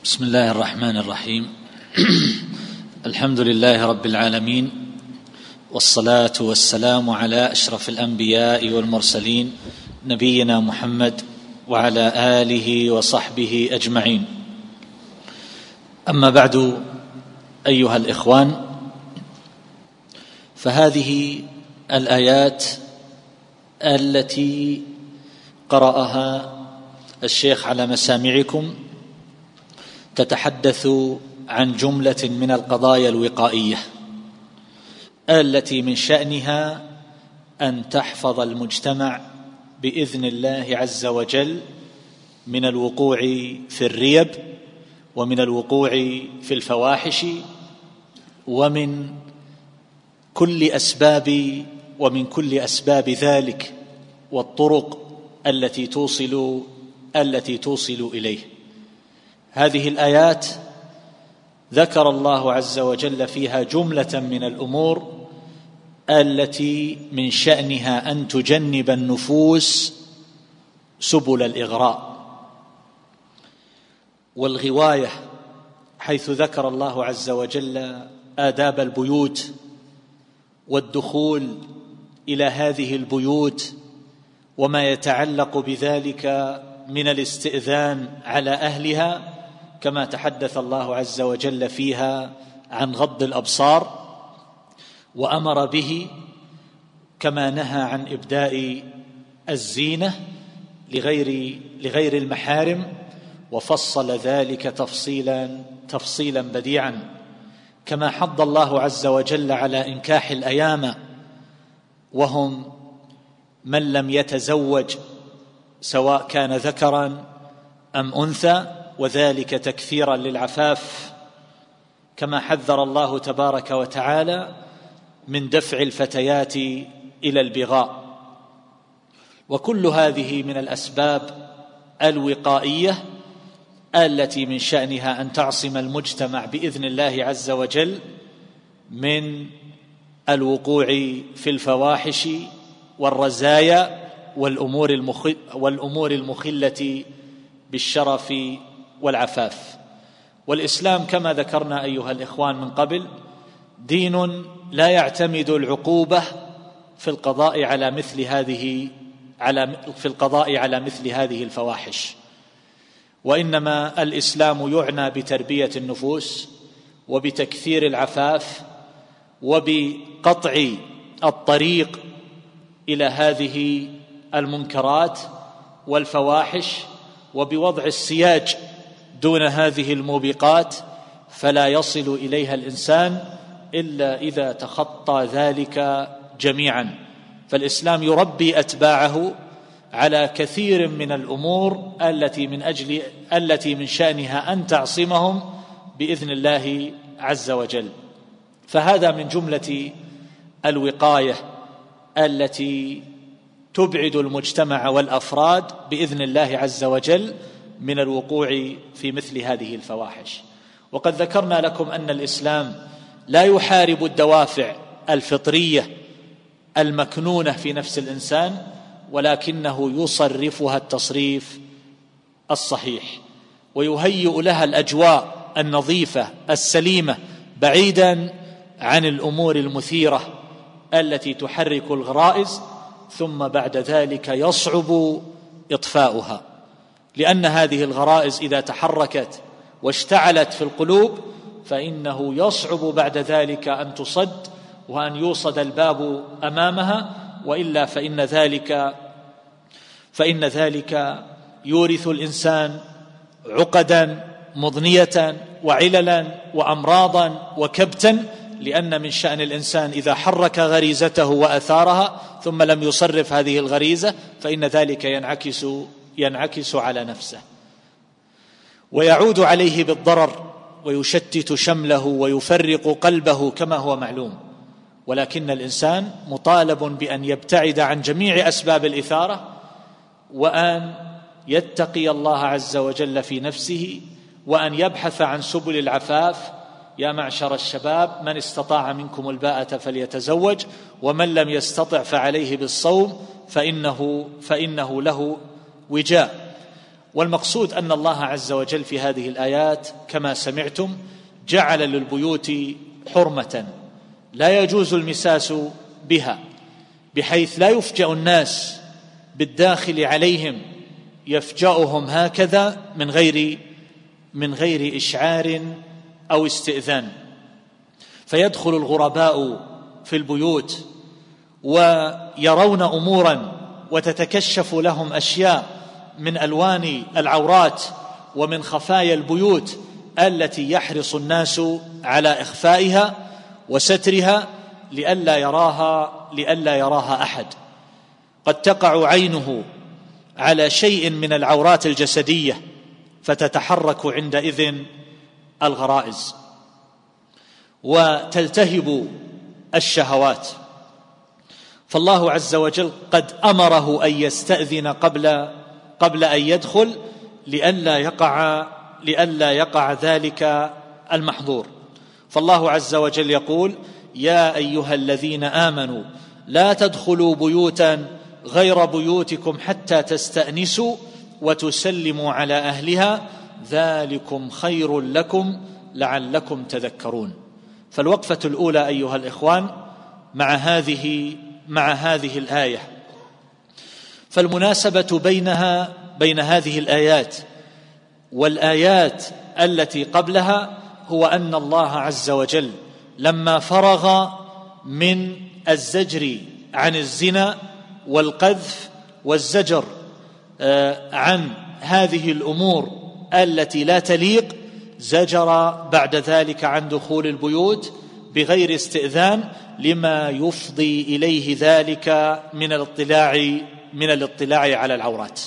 بسم الله الرحمن الرحيم. الحمد لله رب العالمين، والصلاة والسلام على أشرف الأنبياء والمرسلين نبينا محمد وعلى آله وصحبه أجمعين. أما بعد، أيها الإخوان، فهذه الآيات التي قرأها الشيخ على مسامعكم تتحدث عن جملة من القضايا الوقائية التي من شأنها أن تحفظ المجتمع بإذن الله عز وجل من الوقوع في الريب ومن الوقوع في الفواحش ومن كل أسباب ذلك والطرق التي توصل إليه. هذه الآيات ذكر الله عز وجل فيها جملة من الأمور التي من شأنها أن تجنب النفوس سبل الإغراء والغواية، حيث ذكر الله عز وجل آداب البيوت والدخول إلى هذه البيوت وما يتعلق بذلك من الاستئذان على أهلها، كما تحدث الله عز وجل فيها عن غض الأبصار وأمر به، كما نهى عن إبداء الزينة لغير المحارم، وفصل ذلك تفصيلا بديعا، كما حض الله عز وجل على إنكاح الأيام وهم من لم يتزوج سواء كان ذكرا أم أنثى، وذلك تكثيرا للعفاف، كما حذر الله تبارك وتعالى من دفع الفتيات إلى البغاء. وكل هذه من الأسباب الوقائية التي من شأنها أن تعصم المجتمع بإذن الله عز وجل من الوقوع في الفواحش والرزايا والأمور المخلة بالشرف والعفاف. والإسلام كما ذكرنا أيها الإخوان من قبل دين لا يعتمد العقوبة في القضاء على مثل هذه الفواحش، وإنما الإسلام يعنى بتربية النفوس وبتكثير العفاف وبقطع الطريق إلى هذه المنكرات والفواحش، وبوضع السياج دون هذه الموبقات، فلا يصل إليها الإنسان إلا إذا تخطى ذلك جميعا. فالإسلام يربي أتباعه على كثير من الأمور التي من شأنها أن تعصمهم بإذن الله عز وجل. فهذا من جملة الوقاية التي تبعد المجتمع والأفراد بإذن الله عز وجل من الوقوع في مثل هذه الفواحش. وقد ذكرنا لكم أن الإسلام لا يحارب الدوافع الفطرية المكنونة في نفس الإنسان، ولكنه يصرفها التصريف الصحيح، ويهيئ لها الأجواء النظيفة السليمة بعيدا عن الأمور المثيرة التي تحرك الغرائز، ثم بعد ذلك يصعب إطفاؤها، لأن هذه الغرائز إذا تحركت واشتعلت في القلوب فإنه يصعب بعد ذلك أن تصد وأن يوصد الباب أمامها، وإلا فإن ذلك يورث الإنسان عقدا مضنية وعللا وأمراضا وكبتا، لأن من شأن الإنسان إذا حرك غريزته وأثارها ثم لم يصرف هذه الغريزة فإن ذلك ينعكس على نفسه ويعود عليه بالضرر ويشتت شمله ويفرق قلبه كما هو معلوم. ولكن الإنسان مطالب بأن يبتعد عن جميع أسباب الإثارة، وأن يتقي الله عز وجل في نفسه، وأن يبحث عن سبل العفاف. يا معشر الشباب، من استطاع منكم الباءة فليتزوج، ومن لم يستطع فعليه بالصوم فإنه له وجاء. والمقصود أن الله عز وجل في هذه الآيات كما سمعتم جعل للبيوت حرمة لا يجوز المساس بها، بحيث لا يفجأ الناس بالداخل عليهم يفجأهم هكذا من غير إشعار أو استئذان، فيدخل الغرباء في البيوت ويرون أمورا وتتكشف لهم أشياء من ألوان العورات ومن خفايا البيوت التي يحرص الناس على إخفائها وسترها لئلا يراها أحد. قد تقع عينه على شيء من العورات الجسدية فتتحرك عندئذ الغرائز وتلتهب الشهوات، فالله عز وجل قد أمره أن يستأذن قبل أن يدخل لئلا يقع ذلك المحظور. فالله عز وجل يقول: يا أيها الذين آمنوا لا تدخلوا بيوتا غير بيوتكم حتى تستأنسوا وتسلموا على أهلها ذلكم خير لكم لعلكم تذكرون. فالوقفة الأولى أيها الإخوان مع هذه الآية، فالمناسبة بين هذه الآيات والآيات التي قبلها هو أن الله عز وجل لما فرغ من الزجر عن الزنا والقذف والزجر عن هذه الأمور التي لا تليق، زجر بعد ذلك عن دخول البيوت بغير استئذان لما يفضي إليه ذلك من الاطلاع على العورات.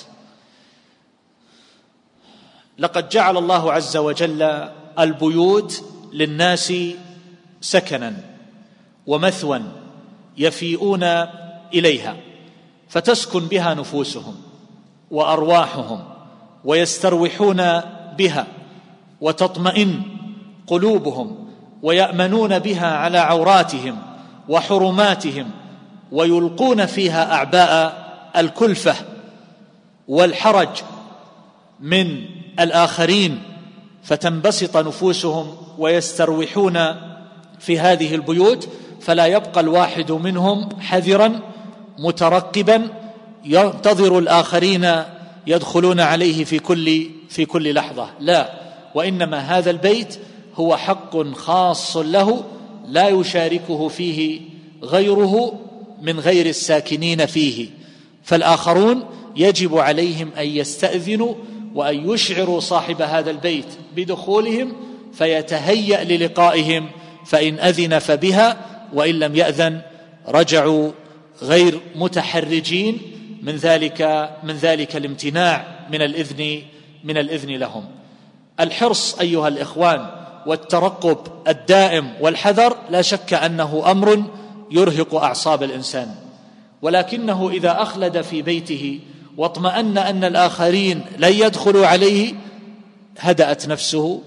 لقد جعل الله عز وجل البيوت للناس سكنا ومثوى يفيئون إليها، فتسكن بها نفوسهم وأرواحهم ويستروحون بها وتطمئن قلوبهم ويأمنون بها على عوراتهم وحرماتهم، ويلقون فيها أعباء الكلفة والحرج من الآخرين، فتنبسط نفوسهم ويستروحون في هذه البيوت، فلا يبقى الواحد منهم حذرا مترقبا ينتظر الآخرين يدخلون عليه في كل لحظة، لا، وإنما هذا البيت هو حق خاص له لا يشاركه فيه غيره من غير الساكنين فيه، فالآخرون يجب عليهم أن يستأذنوا وأن يشعروا صاحب هذا البيت بدخولهم فيتهيأ للقائهم، فإن أذن فبها، وإن لم يأذن رجعوا غير متحرجين من ذلك الامتناع من الإذن لهم. الحرص أيها الإخوان والترقب الدائم والحذر لا شك أنه أمر يرهق أعصاب الإنسان، ولكنه إذا أخلد في بيته واطمأن أن الآخرين لن يدخلوا عليه هدأت نفسه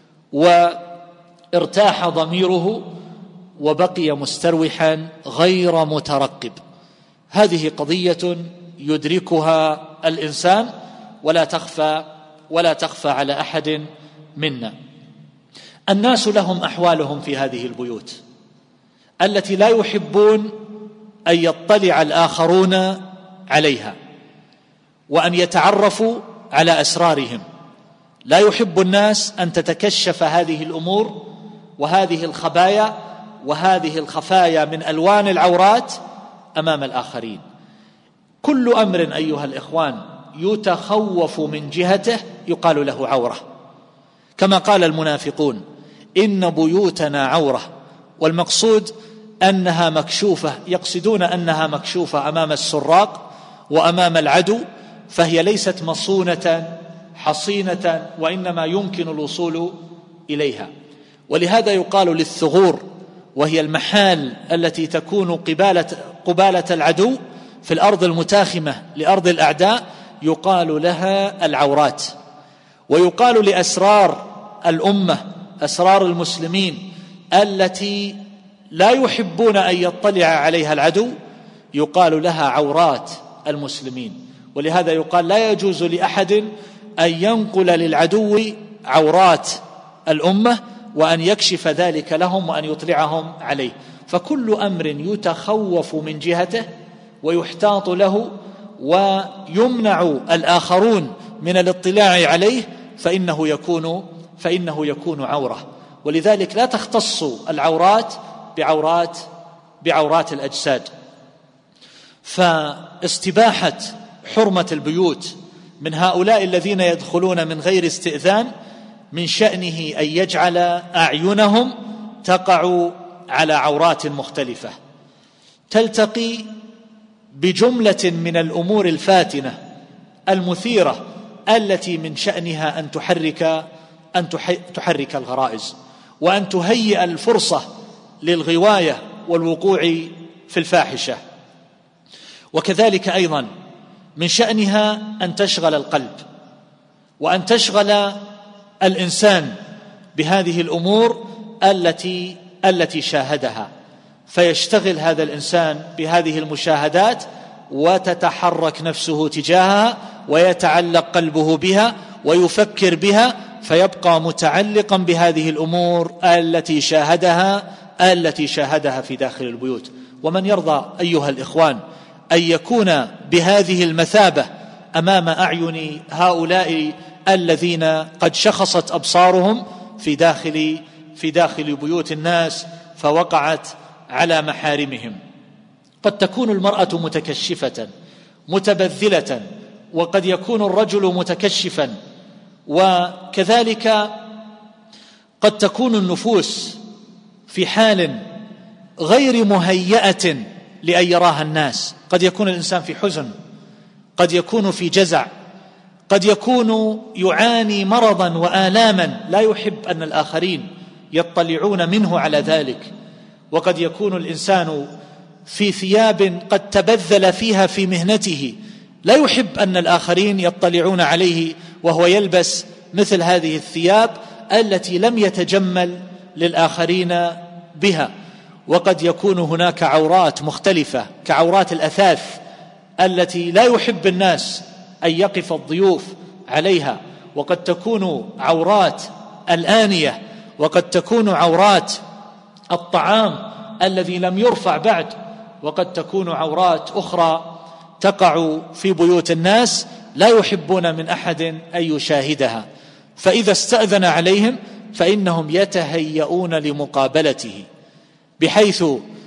وارتاح ضميره وبقي مستروحا غير مترقب. هذه قضية يدركها الإنسان ولا تخفى على أحد منا. الناس لهم أحوالهم في هذه البيوت التي لا يحبون أن يطلع الآخرون عليها وأن يتعرفوا على أسرارهم، لا يحب الناس أن تتكشف هذه الأمور وهذه الخبايا وهذه الخفايا من ألوان العورات أمام الآخرين. كل أمر أيها الإخوان يتخوف من جهته يقال له عورة، كما قال المنافقون: إن بيوتنا عورة، والمقصود أنها مكشوفة، يقصدون أنها مكشوفة أمام السراق وأمام العدو، فهي ليست مصونة حصينة وإنما يمكن الوصول إليها. ولهذا يقال للثغور، وهي المحال التي تكون قبالة العدو في الأرض المتاخمة لأرض الأعداء، يقال لها العورات. ويقال لأسرار الأمة، أسرار المسلمين التي لا يحبون أن يطلع عليها العدو، يقال لها عورات المسلمين. ولهذا يقال لا يجوز لأحد أن ينقل للعدو عورات الأمة وأن يكشف ذلك لهم وأن يطلعهم عليه. فكل أمر يتخوف من جهته ويحتاط له ويمنع الآخرون من الاطلاع عليه فإنه يكون عورة. ولذلك لا تختص العورات بعورات الأجساد. فاستباحة حرمة البيوت من هؤلاء الذين يدخلون من غير استئذان من شأنه أن يجعل أعينهم تقع على عورات مختلفة تلتقي بجملة من الأمور الفاتنة المثيرة التي من شأنها أن تحرك الغرائز وأن تهيئ الفرصة للغواية والوقوع في الفاحشة. وكذلك أيضا من شأنها أن تشغل القلب وأن تشغل الإنسان بهذه الأمور التي شاهدها، فيشتغل هذا الإنسان بهذه المشاهدات وتتحرك نفسه تجاهها ويتعلق قلبه بها ويفكر بها، فيبقى متعلقا بهذه الأمور التي شاهدها في داخل البيوت. ومن يرضى أيها الإخوان أن يكون بهذه المثابة أمام أعين هؤلاء الذين قد شخصت أبصارهم في داخل بيوت الناس فوقعت على محارمهم؟ قد تكون المرأة متكشفة متبذلة، وقد يكون الرجل متكشفا، وكذلك قد تكون النفوس في حال غير مهيئة لأن يراها الناس. قد يكون الإنسان في حزن، قد يكون في جزع، قد يكون يعاني مرضا وآلاما لا يحب أن الآخرين يطلعون منه على ذلك، وقد يكون الإنسان في ثياب قد تبذل فيها في مهنته لا يحب أن الآخرين يطلعون عليه وهو يلبس مثل هذه الثياب التي لم يتجمل للآخرين بها. وقد يكون هناك عورات مختلفة كعورات الأثاث التي لا يحب الناس أن يقف الضيوف عليها، وقد تكون عورات الآنية، وقد تكون عورات الطعام الذي لم يرفع بعد، وقد تكون عورات أخرى تقع في بيوت الناس لا يحبون من أحد أن يشاهدها. فإذا استأذن عليهم فإنهم يتهيئون لمقابلته، بحيث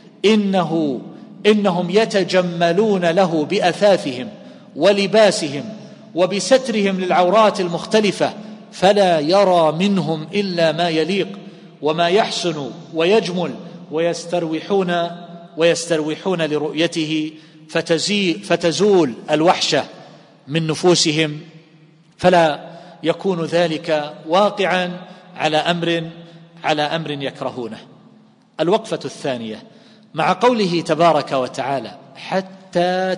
إنهم يتجملون له بأثاثهم ولباسهم وبسترهم للعورات المختلفة، فلا يرى منهم إلا ما يليق وما يحسن ويجمل، ويستروحون لرؤيته فتزول الوحشة من نفوسهم، فلا يكون ذلك واقعا على أمر يكرهونه. الوقفة الثانية مع قوله تبارك وتعالى حتى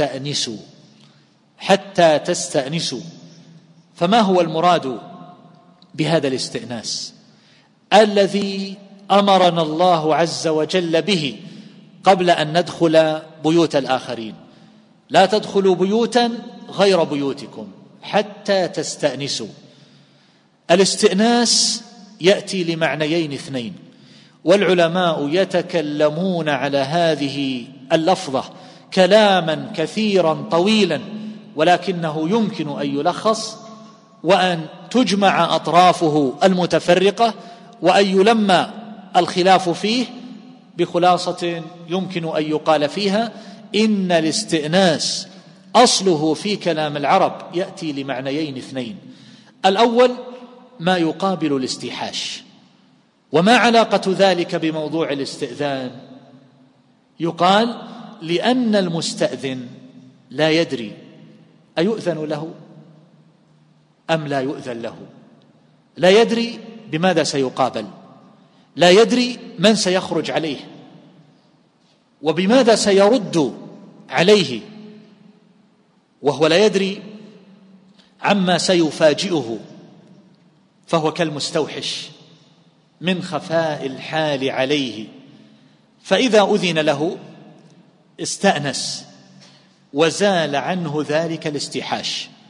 تستأنسوا، فما هو المراد بهذا الاستئناس الذي أمرنا الله عز وجل به قبل أن ندخل بيوت الآخرين؟ لا تدخلوا بيوتا غير بيوتكم حتى تستأنسوا. الاستئناس يأتي لمعنيين اثنين، والعلماء يتكلمون على هذه اللفظة كلاما كثيرا طويلا، ولكنه يمكن أن يلخص وأن تجمع أطرافه المتفرقة وأن يلمى الخلاف فيه بخلاصة يمكن أن يقال فيها إن الاستئناس أصله في كلام العرب يأتي لمعنيين اثنين. الأول ما يقابل الاستيحاش. وما علاقة ذلك بموضوع الاستئذان؟ يقال لأن المستأذن لا يدري أيؤذن له أم لا يؤذن له، لا يدري بماذا سيقابل، لا يدري من سيخرج عليه وبماذا سيرد عليه، وهو لا يدري عما سيفاجئه، فهو كالمستوحش من خفاء الحال عليه. فإذا أذن له استأنس وزال عنه ذلك الاستيحاش،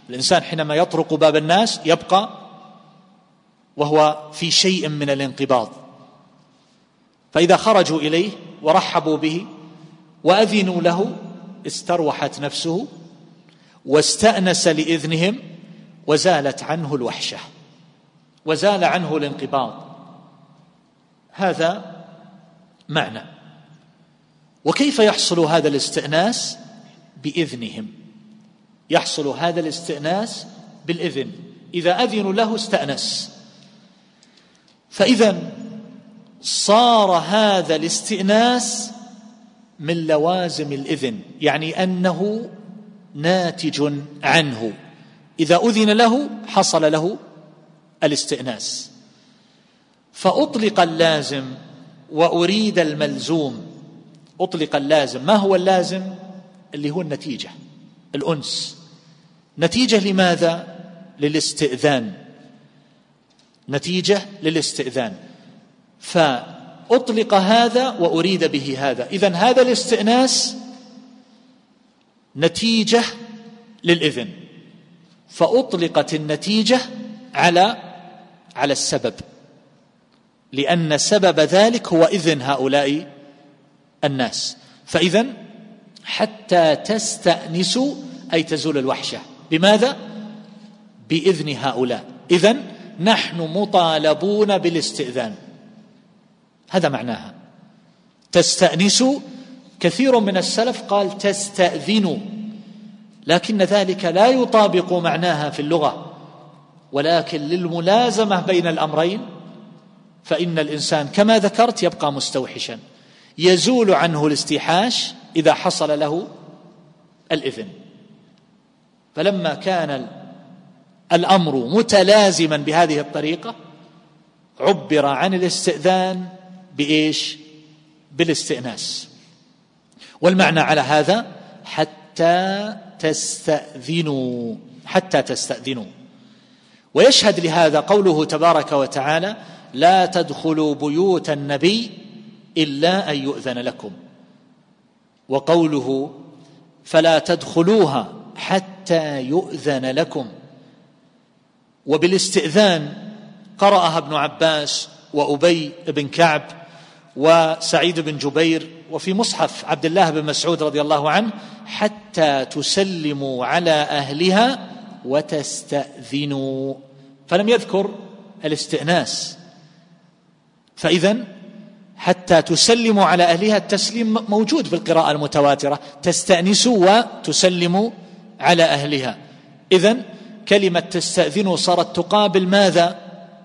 الإنسان حينما يطرق باب الناس يبقى وهو في شيء من الانقباض، فإذا خرجوا إليه ورحبوا به وأذنوا له استروحت نفسه واستأنس لإذنهم وزالت عنه الوحشة وزال عنه الانقباض. هذا معنى. وكيف يحصل هذا الاستئناس؟ بإذنهم. يحصل هذا الاستئناس بالإذن، إذا أذنوا له استأنس. فإذا صار هذا الاستئناس من لوازم الإذن، يعني أنه ناتج عنه، إذا أذن له حصل له الاستئناس. فأطلق اللازم وأريد الملزوم. أطلق اللازم. ما هو اللازم؟ اللي هو النتيجة، الأنس. نتيجة لماذا؟ للاستئذان. نتيجة للاستئذان. فأطلق هذا وأريد به هذا. إذن هذا الاستئناس نتيجة للإذن، فأطلقت النتيجة على السبب، لأن سبب ذلك هو إذن هؤلاء الناس. فإذن حتى تستأنسوا أي تزول الوحشة. بماذا؟ بإذن هؤلاء. إذن نحن مطالبون بالاستئذان، هذا معناها. تستأنسوا، كثير من السلف قال تستأذنوا، لكن ذلك لا يطابق معناها في اللغة، ولكن للملازمة بين الأمرين، فإن الإنسان كما ذكرت يبقى مستوحشا، يزول عنه الاستيحاش إذا حصل له الإذن. فلما كان الأمر متلازما بهذه الطريقة عبر عن الاستئذان بإيش؟ بالاستئناس. والمعنى على هذا حتى تستأذنوا، حتى تستأذنوا. ويشهد لهذا قوله تبارك وتعالى: لا تدخلوا بيوت النبي إلا أن يؤذن لكم، وقوله فلا تدخلوها حتى يؤذن لكم. وبالاستئذان قرأها ابن عباس وأبي بن كعب وسعيد بن جبير، وفي مصحف عبد الله بن مسعود رضي الله عنه: حتى تسلموا على أهلها وتستأذنوا. فلم يذكر الاستئناس. فإذن حتى تسلموا على أهلها، التسليم موجود في القراءة المتواترة: تستأنسوا وتسلموا على أهلها. إذن كلمة تستأذنوا صارت تقابل ماذا؟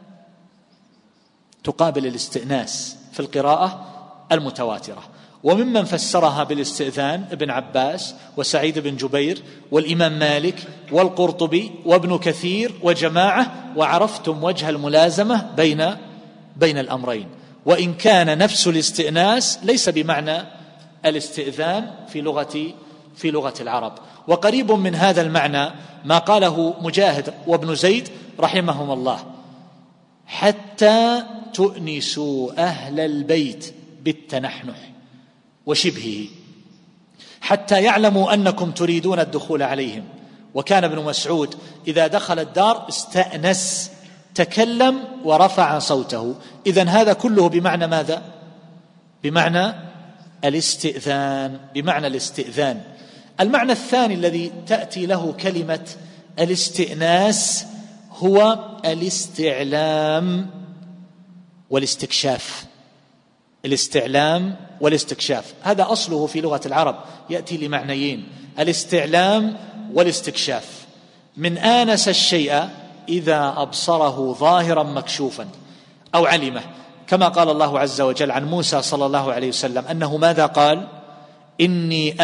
تقابل الاستئناس في القراءة المتواترة. وممن فسرها بالاستئذان ابن عباس وسعيد بن جبير والإمام مالك والقرطبي وابن كثير وجماعة، وعرفتم وجه الملازمة بين الأمرين. وإن كان نفس الاستئناس ليس بمعنى الاستئذان في لغة العرب. وقريب من هذا المعنى ما قاله مجاهد وابن زيد رحمهم الله: حتى تؤنسوا أهل البيت بالتنحنح وشبهه، حتى يعلموا أنكم تريدون الدخول عليهم. وكان ابن مسعود إذا دخل الدار استأنس، تكلم ورفع صوته. إذن هذا كله بمعنى ماذا؟ بمعنى الاستئذان، بمعنى الاستئذان. المعنى الثاني الذي تأتي له كلمة الاستئناس هو الاستعلام والاستكشاف. الاستعلام والاستكشاف هذا أصله في لغة العرب، يأتي لمعنيين: الاستعلام والاستكشاف. من آنس الشيء إذا أبصره ظاهرا مكشوفا أو علمه، كما قال الله عز وجل عن موسى صلى الله عليه وسلم أنه ماذا قال؟ إني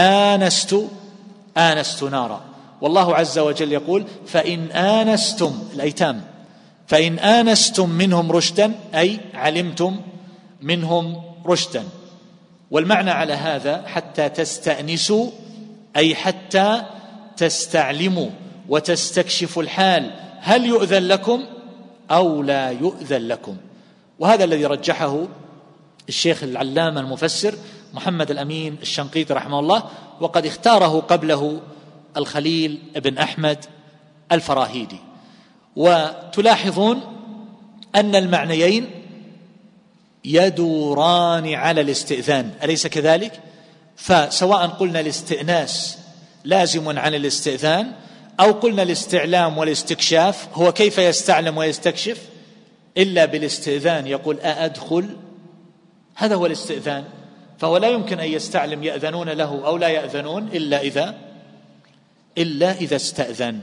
آنست نارا. والله عز وجل يقول: فإن آنستم الأيتام، فإن آنستم منهم رشدا، أي علمتم منهم رشدا. والمعنى على هذا حتى تستأنسوا، أي حتى تستعلموا وتستكشفوا الحال، هل يؤذن لكم أو لا يؤذن لكم. وهذا الذي رجحه الشيخ العلامة المفسر محمد الأمين الشنقيطي رحمه الله، وقد اختاره قبله الخليل بن أحمد الفراهيدي. وتلاحظون أن المعنيين يدوران على الاستئذان، أليس كذلك؟ فسواء قلنا الاستئناس لازم عن الاستئذان أو قلنا الاستعلام والاستكشاف، هو كيف يستعلم ويستكشف إلا بالاستئذان، يقول أأدخل، هذا هو الاستئذان. فهو لا يمكن أن يستعلم يأذنون له أو لا يأذنون إلا إذا استأذن.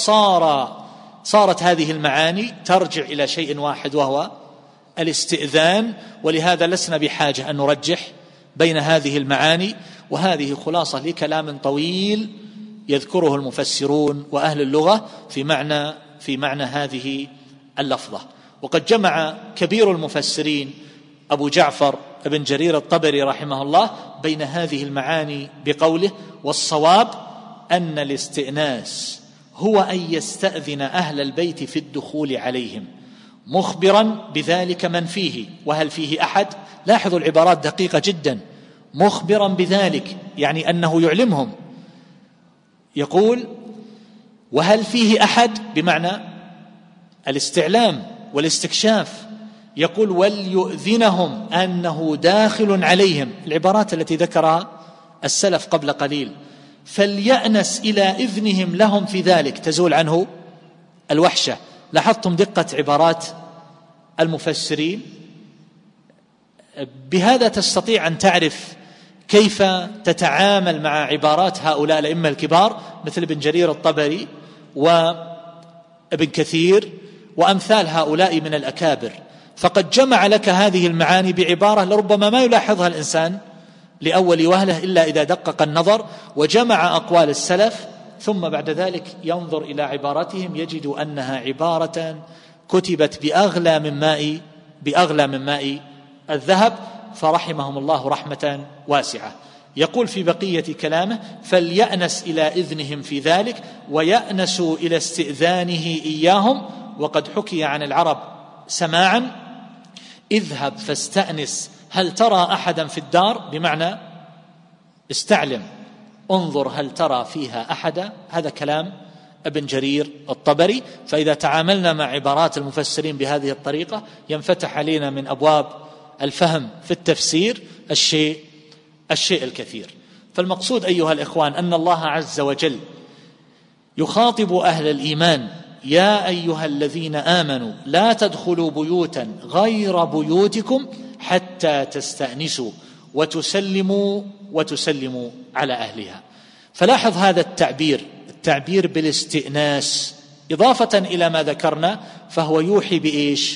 فصارت هذه المعاني ترجع إلى شيء واحد وهو الاستئذان، ولهذا لسنا بحاجة أن نرجح بين هذه المعاني. وهذه خلاصة لكلام طويل يذكره المفسرون وأهل اللغة في معنى هذه اللفظة. وقد جمع كبير المفسرين أبو جعفر ابن جرير الطبري رحمه الله بين هذه المعاني بقوله: والصواب أن الاستئناس هو أن يستأذن أهل البيت في الدخول عليهم مخبرا بذلك من فيه وهل فيه أحد. لاحظوا العبارات دقيقة جدا، مخبرا بذلك يعني أنه يعلمهم. يقول وهل فيه أحد بمعنى الاستعلام والاستكشاف. يقول وليؤذنهم أنه داخل عليهم، العبارات التي ذكرها السلف قبل قليل. فليأنس إلى إذنهم لهم في ذلك تزول عنه الوحشة. لاحظتم دقة عبارات المفسرين؟ بهذا تستطيع أن تعرف كيف تتعامل مع عبارات هؤلاء الأئمة الكبار مثل ابن جرير الطبري وابن كثير وأمثال هؤلاء من الأكابر. فقد جمع لك هذه المعاني بعبارة لربما ما يلاحظها الإنسان لأول وهلة إلا إذا دقق النظر، وجمع أقوال السلف، ثم بعد ذلك ينظر إلى عبارتهم يجد أنها عبارة كتبت بأغلى من ماء الذهب، فرحمهم الله رحمة واسعة. يقول في بقية كلامه: فليأنس إلى إذنهم في ذلك ويأنسوا إلى استئذانه إياهم. وقد حكي عن العرب سماعا: اذهب فاستأنس هل ترى أحدا في الدار، بمعنى استعلم، انظر هل ترى فيها أحدا. هذا كلام ابن جرير الطبري. فإذا تعاملنا مع عبارات المفسرين بهذه الطريقة ينفتح علينا من أبواب الفهم في التفسير الشيء الكثير. فالمقصود أيها الإخوان أن الله عز وجل يخاطب أهل الإيمان: يا أيها الذين آمنوا لا تدخلوا بيوتا غير بيوتكم حتى تستأنسوا وتسلموا على أهلها. فلاحظ هذا التعبير بالاستئناس إضافة إلى ما ذكرنا، فهو يوحي بإيش؟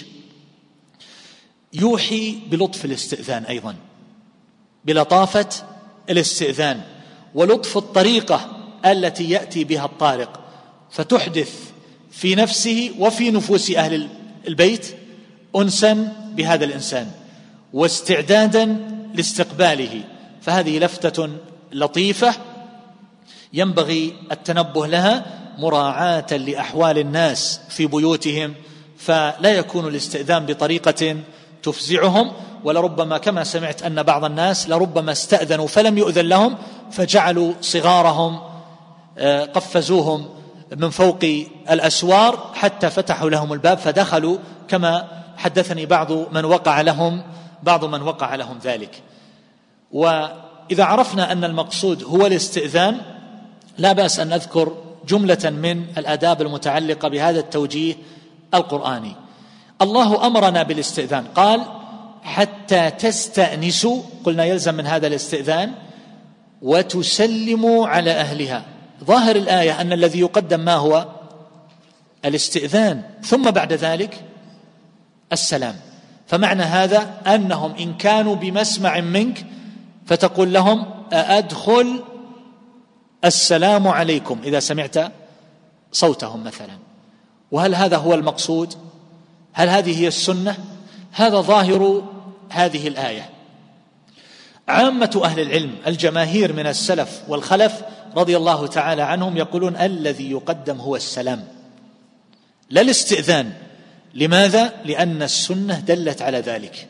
يوحي بلطف الاستئذان، أيضا بلطافة الاستئذان ولطف الطريقة التي يأتي بها الطارق، فتحدث في نفسه وفي نفوس أهل البيت أنسا بهذا الإنسان واستعدادا لاستقباله. فهذه لفتة لطيفة ينبغي التنبه لها مراعاة لأحوال الناس في بيوتهم، فلا يكون الاستئذان بطريقة تفزعهم. ولربما كما سمعت أن بعض الناس لربما استأذنوا فلم يؤذن لهم فجعلوا صغارهم قفزوهم من فوق الأسوار حتى فتحوا لهم الباب فدخلوا، كما حدثني بعض من وقع لهم ذلك. وإذا عرفنا أن المقصود هو الاستئذان لا بأس أن نذكر جملة من الآداب المتعلقة بهذا التوجيه القرآني. الله أمرنا بالاستئذان، قال حتى تستأنسوا، قلنا يلزم من هذا الاستئذان وتسلموا على أهلها. ظاهر الآية أن الذي يقدم ما هو الاستئذان، ثم بعد ذلك السلام. فمعنى هذا أنهم إن كانوا بمسمع منك فتقول لهم أأدخل، السلام عليكم إذا سمعت صوتهم مثلا. وهل هذا هو المقصود؟ هل هذه هي السنة؟ هذا ظاهر هذه الآية. عامة أهل العلم الجماهير من السلف والخلف رضي الله تعالى عنهم يقولون الذي يقدم هو السلام لا الاستئذان. لماذا؟ لأن السنة دلت على ذلك.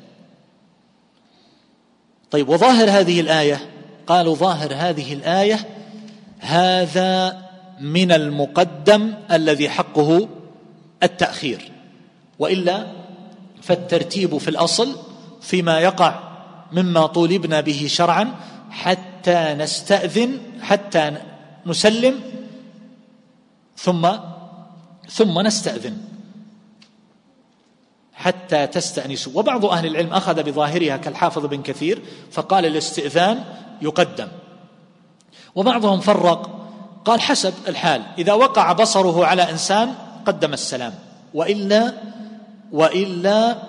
طيب، وظاهر هذه الآية، قالوا ظاهر هذه الآية هذا من المقدم الذي حقه التأخير، وإلا فالترتيب في الأصل فيما يقع مما طولبنا به شرعا حتى نستأذن، حتى نسلم ثم نستأذن حتى تستأنسوا. وبعض أهل العلم أخذ بظاهرها كالحافظ بن كثير فقال الاستئذان يقدم، وبعضهم فرق قال حسب الحال، إذا وقع بصره على إنسان قدم السلام، وإلا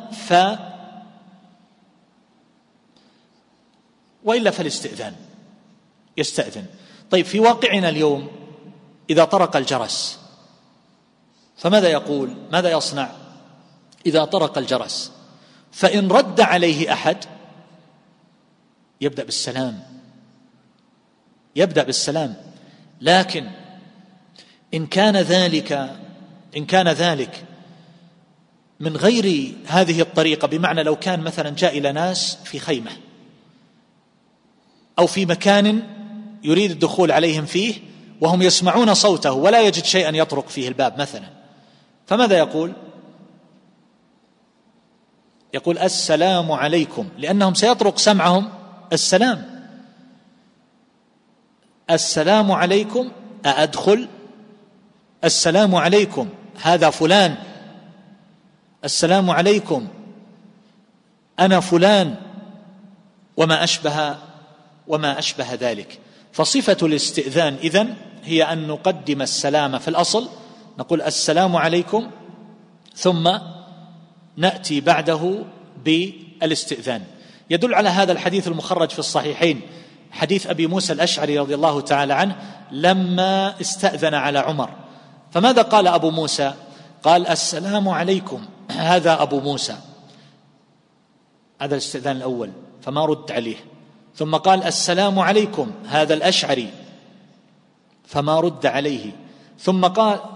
فالاستئذان يستأذن. طيب في واقعنا اليوم إذا طرق الجرس فماذا يقول؟ ماذا يصنع إذا طرق الجرس؟ فإن رد عليه أحد يبدأ بالسلام، لكن إن كان ذلك من غير هذه الطريقة، بمعنى لو كان مثلا جاء إلى ناس في خيمة أو في مكان يريد الدخول عليهم فيه وهم يسمعون صوته ولا يجد شيئا يطرق فيه الباب مثلا، فماذا يقول؟ يقول السلام عليكم، لأنهم سيطرق سمعهم السلام عليكم أأدخل، السلام عليكم هذا فلان، السلام عليكم أنا فلان، وما أشبه ذلك. فصفة الاستئذان إذن هي أن نقدم السلام في الأصل، نقول السلام عليكم ثم نأتي بعده بالاستئذان. يدل على هذا الحديث المخرج في الصحيحين، حديث أبي موسى الأشعري رضي الله تعالى عنه لما استأذن على عمر، فماذا قال أبو موسى؟ قال السلام عليكم هذا أبو موسى، هذا الاستئذان الأول فما رد عليه، ثم قال السلام عليكم هذا الأشعري فما رد عليه، ثم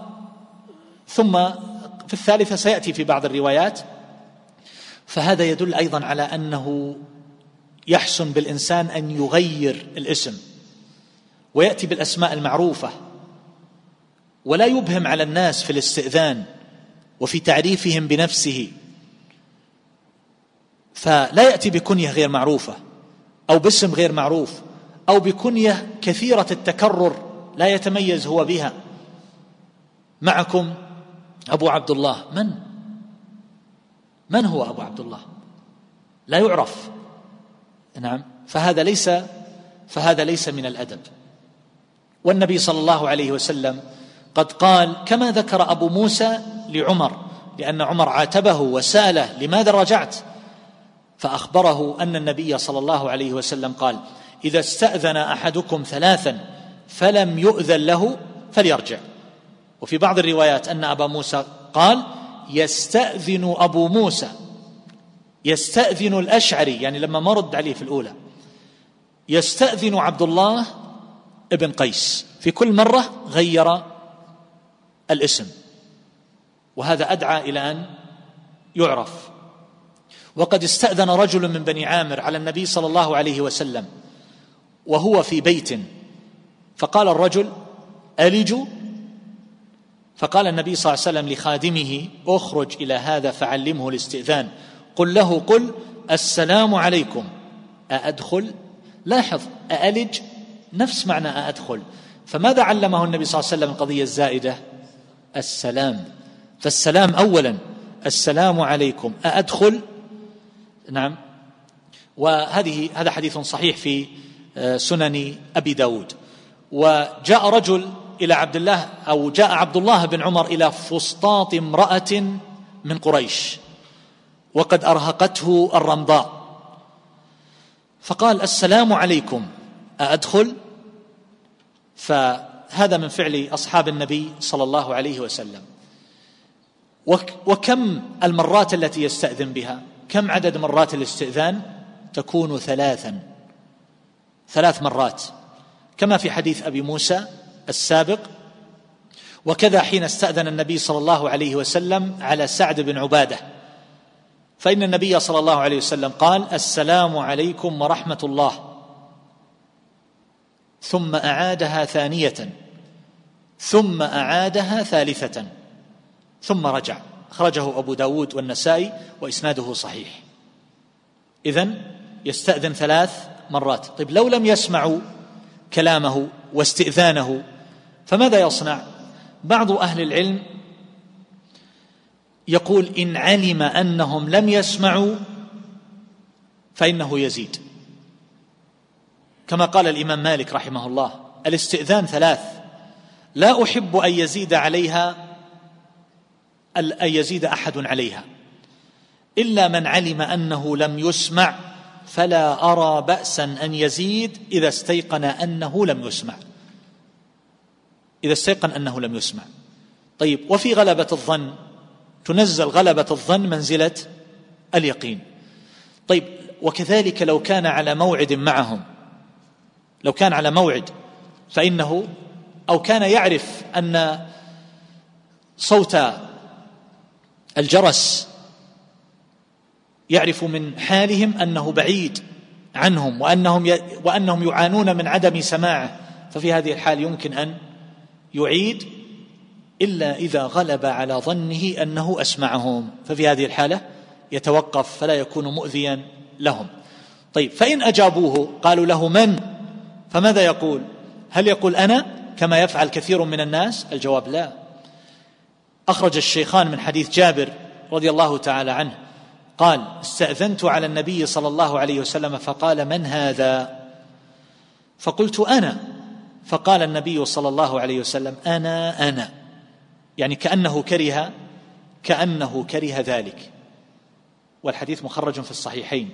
في الثالثة سيأتي في بعض الروايات. فهذا يدل أيضا على أنه يحسن بالإنسان أن يغير الاسم ويأتي بالأسماء المعروفة، ولا يبهم على الناس في الاستئذان وفي تعريفهم بنفسه، فلا يأتي بكنية غير معروفة أو باسم غير معروف أو بكنية كثيرة التكرر لا يتميز هو بها. معكم أبو عبد الله، من هو أبو عبد الله؟ لا يعرف. نعم، فهذا ليس من الأدب. والنبي صلى الله عليه وسلم قد قال كما ذكر أبو موسى لعمر، لأن عمر عاتبه وسأله لماذا رجعت، فأخبره أن النبي صلى الله عليه وسلم قال إذا استأذن أحدكم 3 فلم يؤذن له فليرجع. وفي بعض الروايات أن أبا موسى قال يستأذن أبو موسى، يستأذن الأشعري، يعني لما ما رد عليه في الأولى، يستأذن عبد الله ابن قيس، في كل مرة غير الاسم، وهذا أدعى إلى أن يعرف. وقد استأذن رجل من بني عامر على النبي صلى الله عليه وسلم وهو في بيت، فقال الرجل ألج، فقال النبي صلى الله عليه وسلم لخادمه اخرج إلى هذا فعلمه الاستئذان، قل السلام عليكم أأدخل. لاحظ أألج نفس معنى أأدخل، فماذا علمه النبي صلى الله عليه وسلم القضية الزائدة؟ السلام، فالسلام أولا، السلام عليكم أأدخل. نعم. هذا حديث صحيح في سنن أبي داود. وجاء رجل إلى جاء عبد الله بن عمر إلى فسطاط امرأة من قريش وقد أرهقته الرمضاء، فقال السلام عليكم أأدخل. فهذا من فعل أصحاب النبي صلى الله عليه وسلم. وكم المرات التي يستأذن بها؟ كم عدد مرات الاستئذان؟ تكون 3 مرات كما في حديث أبي موسى السابق. وكذا حين استأذن النبي صلى الله عليه وسلم على سعد بن عبادة، فإن النبي صلى الله عليه وسلم قال السلام عليكم ورحمة الله، ثم أعادها ثانية، ثم أعادها ثالثة ثم رجع. أخرجه أبو داود والنسائي وإسناده صحيح. إذن يستأذن 3 مرات. طيب لو لم يسمعوا كلامه واستئذانه فماذا يصنع؟ بعض أهل العلم يقول إن علم أنهم لم يسمعوا فإنه يزيد، كما قال الإمام مالك رحمه الله: الاستئذان 3، لا أحب أن يزيد عليها أن يزيد أحد عليها إلا من علم أنه لم يسمع، فلا أرى بأسا أن يزيد إذا استيقن أنه لم يسمع، إذا استيقن أنه لم يسمع. طيب وفي غلبة الظن تنزل غلبة الظن منزلة اليقين. طيب وكذلك لو كان على موعد معهم، لو كان على موعد فإنه أو كان يعرف أن صوت الجرس يعرف من حالهم أنه بعيد عنهم وأنهم يعانون من عدم سماعه، ففي هذه الحال يمكن أن يعيد إلا إذا غلب على ظنه أنه أسمعهم، ففي هذه الحالة يتوقف فلا يكون مؤذيا لهم. طيب فإن أجابوه قالوا له من؟ فماذا يقول؟ هل يقول أنا كما يفعل كثير من الناس؟ الجواب لا. أخرج الشيخان من حديث جابر رضي الله تعالى عنه قال: استأذنت على النبي صلى الله عليه وسلم فقال: من هذا؟ فقلت: أنا. فقال النبي صلى الله عليه وسلم: أنا، يعني كأنه كره ذلك. والحديث مخرج في الصحيحين.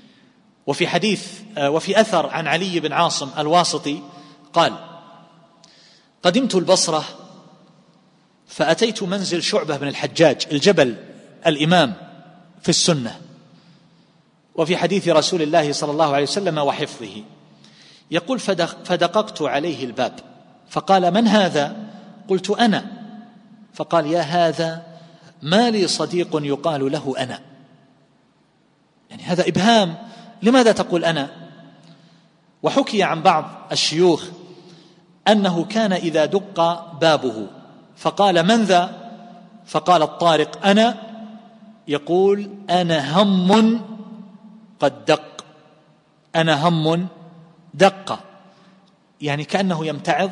وفي أثر عن علي بن عاصم الواسطي قال: قدمت البصرة فأتيت منزل شعبة بن الحجاج الجبل الإمام في السنة، وفي حديث رسول الله صلى الله عليه وسلم وحفظه، يقول: فدققت عليه الباب فقال: من هذا؟ قلت: أنا. فقال: يا هذا ما لي صديق يقال له أنا. يعني هذا إبهام، لماذا تقول أنا؟ وحكي عن بعض الشيوخ أنه كان إذا دق بابه فقال: من ذا؟ فقال الطارق: أنا. يقول: أنا هم قد دق، أنا هم دق، يعني كأنه يمتعظ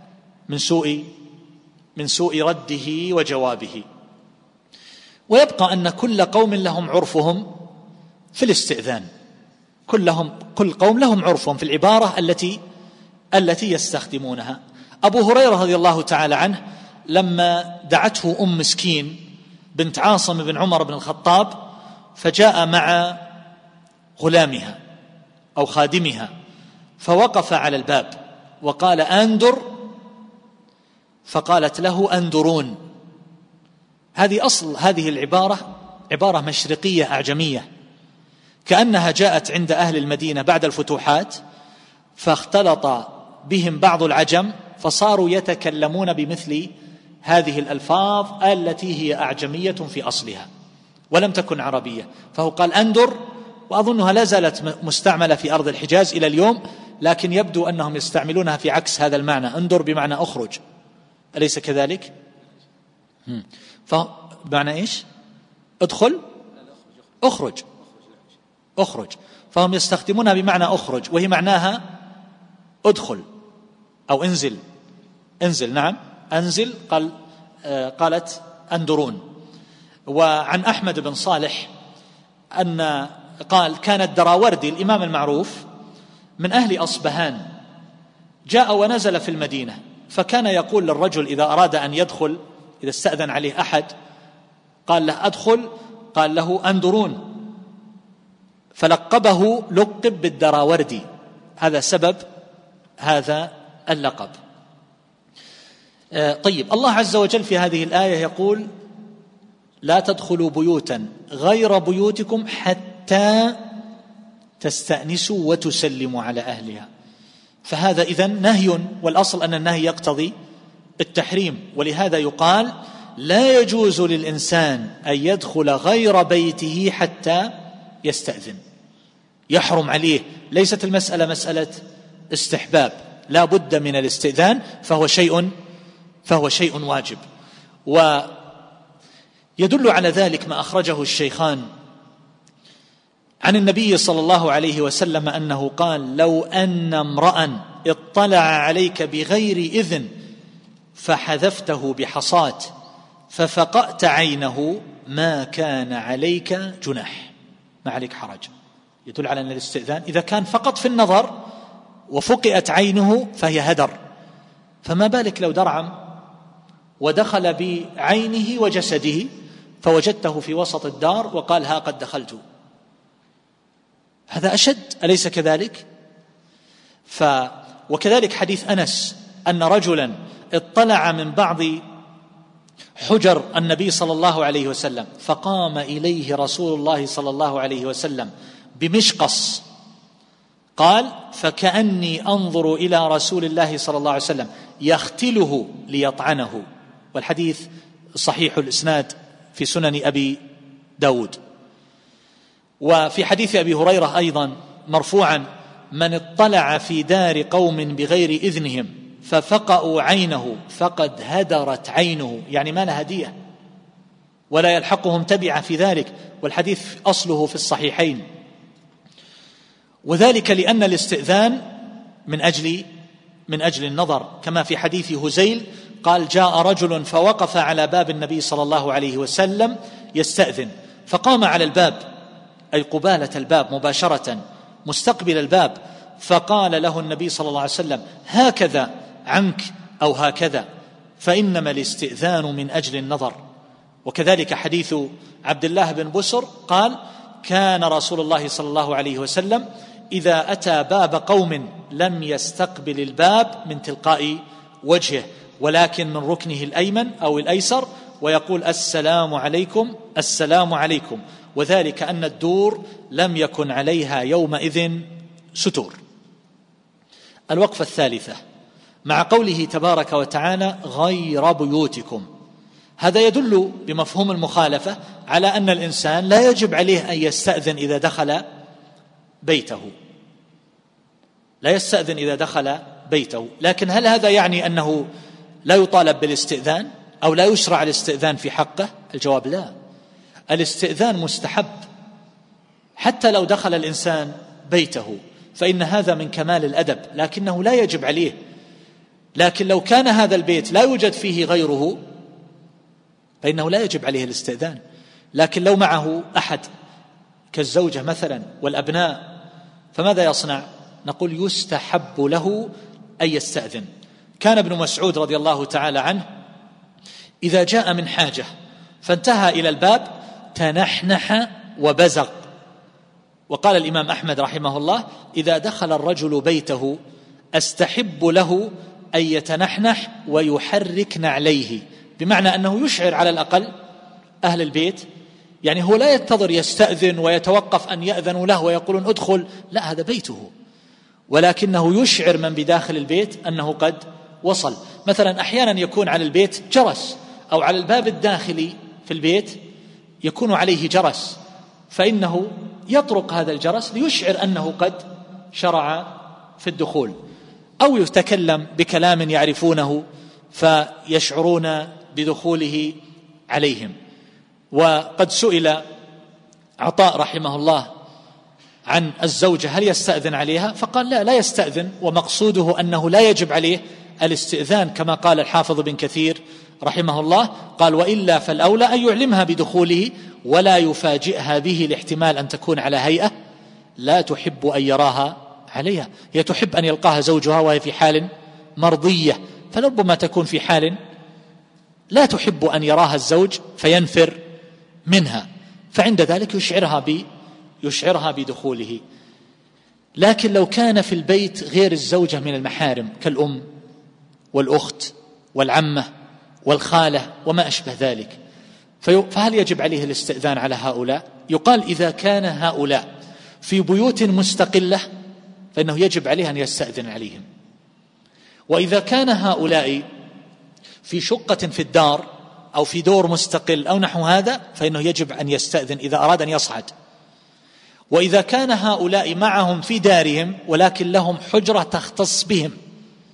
من سوء رده وجوابه. ويبقى أن كل قوم لهم عرفهم في الاستئذان، كل قوم لهم عرفهم في العبارة التي يستخدمونها. أبو هريرة رضي الله تعالى عنه لما دعته أم مسكين بنت عاصم بن عمر بن الخطاب فجاء مع غلامها أو خادمها فوقف على الباب وقال: أندر، فقالت له: أندرون. هذه العبارة عبارة مشرقية أعجمية، كأنها جاءت عند أهل المدينة بعد الفتوحات فاختلط بهم بعض العجم فصاروا يتكلمون بمثل هذه الألفاظ التي هي أعجمية في أصلها ولم تكن عربية. فهو قال أندر، وأظنها لا زالت مستعملة في أرض الحجاز إلى اليوم، لكن يبدو أنهم يستعملونها في عكس هذا المعنى، أندر بمعنى أخرج، أليس كذلك؟ فمعنى إيش؟ ادخل، أخرج، فهم يستخدمونها بمعنى أخرج، وهي معناها ادخل أو انزل. نعم أنزل. قالت أندرون. وعن أحمد بن صالح أن قال: كان الدراوردي الإمام المعروف من أهل أصبهان جاء ونزل في المدينة، فكان يقول للرجل إذا أراد أن يدخل، إذا استأذن عليه أحد قال له: أدخل، قال له: أندرون، فلقبه لقب بالدراوردي، هذا سبب هذا اللقب. طيب الله عز وجل في هذه الآية يقول: لا تدخلوا بيوتا غير بيوتكم حتى تستأنسوا وتسلموا على أهلها. فهذا إذن نهي، والأصل أن النهي يقتضي التحريم، ولهذا يقال: لا يجوز للإنسان أن يدخل غير بيته حتى يستأذن، يحرم عليه. ليست المسألة مسألة استحباب، لا بد من الاستئذان، فهو فهو شيء واجب. ويدل على ذلك ما أخرجه الشيخان عن النبي صلى الله عليه وسلم أنه قال: لو أن امرأ اطلع عليك بغير إذن فحذفته بحصاة ففقأت عينه ما كان عليك جناح، ما عليك حرج. يدل على أن الاستئذان إذا كان فقط في النظر وفقئت عينه فهي هدر، فما بالك لو درعم ودخل بعينه وجسده فوجدته في وسط الدار وقال: ها قد دخلت، هذا أشد، أليس كذلك؟ وكذلك حديث أنس أن رجلا اطلع من بعض حجر النبي صلى الله عليه وسلم فقام إليه رسول الله صلى الله عليه وسلم بمشقص، قال: فكأني أنظر إلى رسول الله صلى الله عليه وسلم يختله ليطعنه. والحديث صحيح الإسناد في سنن أبي داود. وفي حديث أبي هريرة أيضا مرفوعا: من اطلع في دار قوم بغير إذنهم ففقأوا عينه فقد هدرت عينه، يعني ما لها هدية ولا يلحقهم تبعة في ذلك. والحديث أصله في الصحيحين. وذلك لأن الاستئذان من أجل النظر، كما في حديث هزيل قال: جاء رجل فوقف على باب النبي صلى الله عليه وسلم يستأذن، فقام على الباب أي قبالة الباب مباشرة مستقبل الباب، فقال له النبي صلى الله عليه وسلم: هكذا عنك أو هكذا، فإنما الاستئذان من أجل النظر. وكذلك حديث عبد الله بن بسر قال: كان رسول الله صلى الله عليه وسلم إذا أتى باب قوم لم يستقبل الباب من تلقاء وجهه، ولكن من ركنه الأيمن أو الأيسر، ويقول: السلام عليكم السلام عليكم، وذلك أن الدور لم يكن عليها يومئذ ستور. الوقفة الثالثة مع قوله تبارك وتعالى: غير بيوتكم، هذا يدل بمفهوم المخالفة على أن الإنسان لا يجب عليه أن يستأذن إذا دخل بيته، لا يستأذن إذا دخل بيته. لكن هل هذا يعني أنه لا يطالب بالاستئذان أو لا يشرع الاستئذان في حقه؟ الجواب لا، الاستئذان مستحب حتى لو دخل الإنسان بيته، فإن هذا من كمال الأدب، لكنه لا يجب عليه. لكن لو كان هذا البيت لا يوجد فيه غيره فإنه لا يجب عليه الاستئذان. لكن لو معه أحد كالزوجة مثلا والأبناء فماذا يصنع؟ نقول: يستحب له أن يستأذن. كان ابن مسعود رضي الله تعالى عنه إذا جاء من حاجة فانتهى إلى الباب تنحنح وبزق. وقال الإمام أحمد رحمه الله: إذا دخل الرجل بيته أستحب له أن يتنحنح ويحرك نعليه، بمعنى أنه يشعر على الأقل أهل البيت، يعني هو لا ينتظر يستأذن ويتوقف أن يأذنوا له ويقولون ادخل، لا، هذا بيته، ولكنه يشعر من بداخل البيت أنه قد وصل. مثلا أحيانا يكون على البيت جرس، أو على الباب الداخلي في البيت يكون عليه جرس، فإنه يطرق هذا الجرس ليشعر أنه قد شرع في الدخول، أو يتكلم بكلام يعرفونه فيشعرون بدخوله عليهم. وقد سئل عطاء رحمه الله عن الزوجة هل يستأذن عليها، فقال: لا يستأذن، ومقصوده أنه لا يجب عليه الاستئذان، كما قال الحافظ بن كثير رحمه الله، قال: وإلا فالأولى أن يعلمها بدخوله ولا يفاجئها به، لاحتمال أن تكون على هيئة لا تحب أن يراها عليها. هي تحب أن يلقاها زوجها وهي في حال مرضية، فلربما تكون في حال لا تحب أن يراها الزوج فينفر منها، فعند ذلك يشعرها بدخوله. لكن لو كان في البيت غير الزوجة من المحارم كالأم والأخت والعمة والخالة وما أشبه ذلك، فهل يجب عليه الاستئذان على هؤلاء؟ يقال: إذا كان هؤلاء في بيوت مستقلة فإنه يجب عليه أن يستأذن عليهم، وإذا كان هؤلاء في شقة في الدار أو في دور مستقل أو نحو هذا فإنه يجب أن يستأذن إذا أراد أن يصعد. وإذا كان هؤلاء معهم في دارهم ولكن لهم حجرة تختص بهم،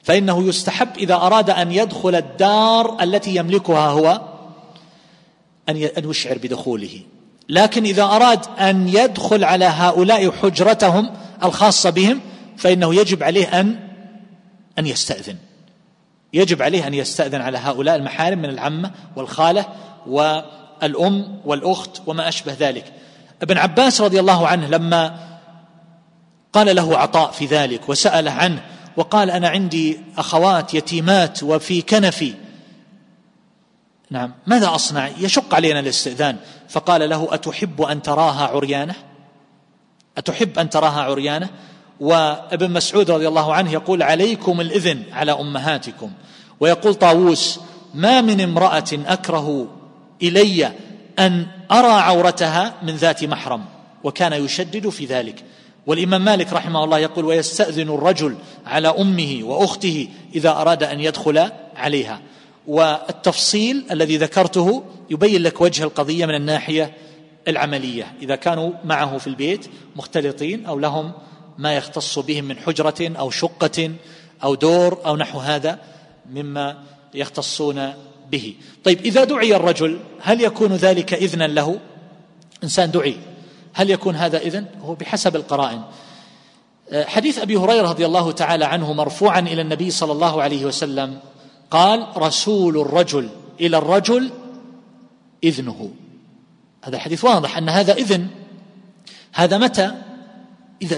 فإنه يستحب إذا أراد أن يدخل الدار التي يملكها هو أن يشعر بدخوله. لكن إذا أراد أن يدخل على هؤلاء حجرتهم الخاصة بهم فإنه يجب عليه أن يستأذن، يجب عليه أن يستأذن على هؤلاء المحارم من العمة والخالة والأم والأخت وما أشبه ذلك. ابن عباس رضي الله عنه لما قال له عطاء في ذلك وسأله عنه وقال أنا عندي أخوات يتيمات وفي كنفي، نعم ماذا أصنع؟ يشق علينا الاستئذان. فقال له أتحب أن تراها عريانة؟ أتحب أن تراها عريانة؟ وابن مسعود رضي الله عنه يقول عليكم الإذن على أمهاتكم. ويقول طاووس ما من امرأة أكره إلي أن أرى عورتها من ذات محرم، وكان يشدد في ذلك. والإمام مالك رحمه الله يقول ويستأذن الرجل على أمه وأخته إذا أراد أن يدخل عليها. والتفصيل الذي ذكرته يبين لك وجه القضية من الناحية العملية، إذا كانوا معه في البيت مختلطين أو لهم ما يختص بهم من حجرة أو شقة أو دور أو نحو هذا مما يختصون به. طيب إذا دعي الرجل هل يكون ذلك إذنا له؟ إنسان دعي هل يكون هذا إذن؟ هو بحسب القرائن. حديث أبي هريرة رضي الله تعالى عنه مرفوعا إلى النبي صلى الله عليه وسلم قال رسول الرجل إلى الرجل إذنه. هذا حديث واضح أن هذا إذن. هذا متى؟ إذا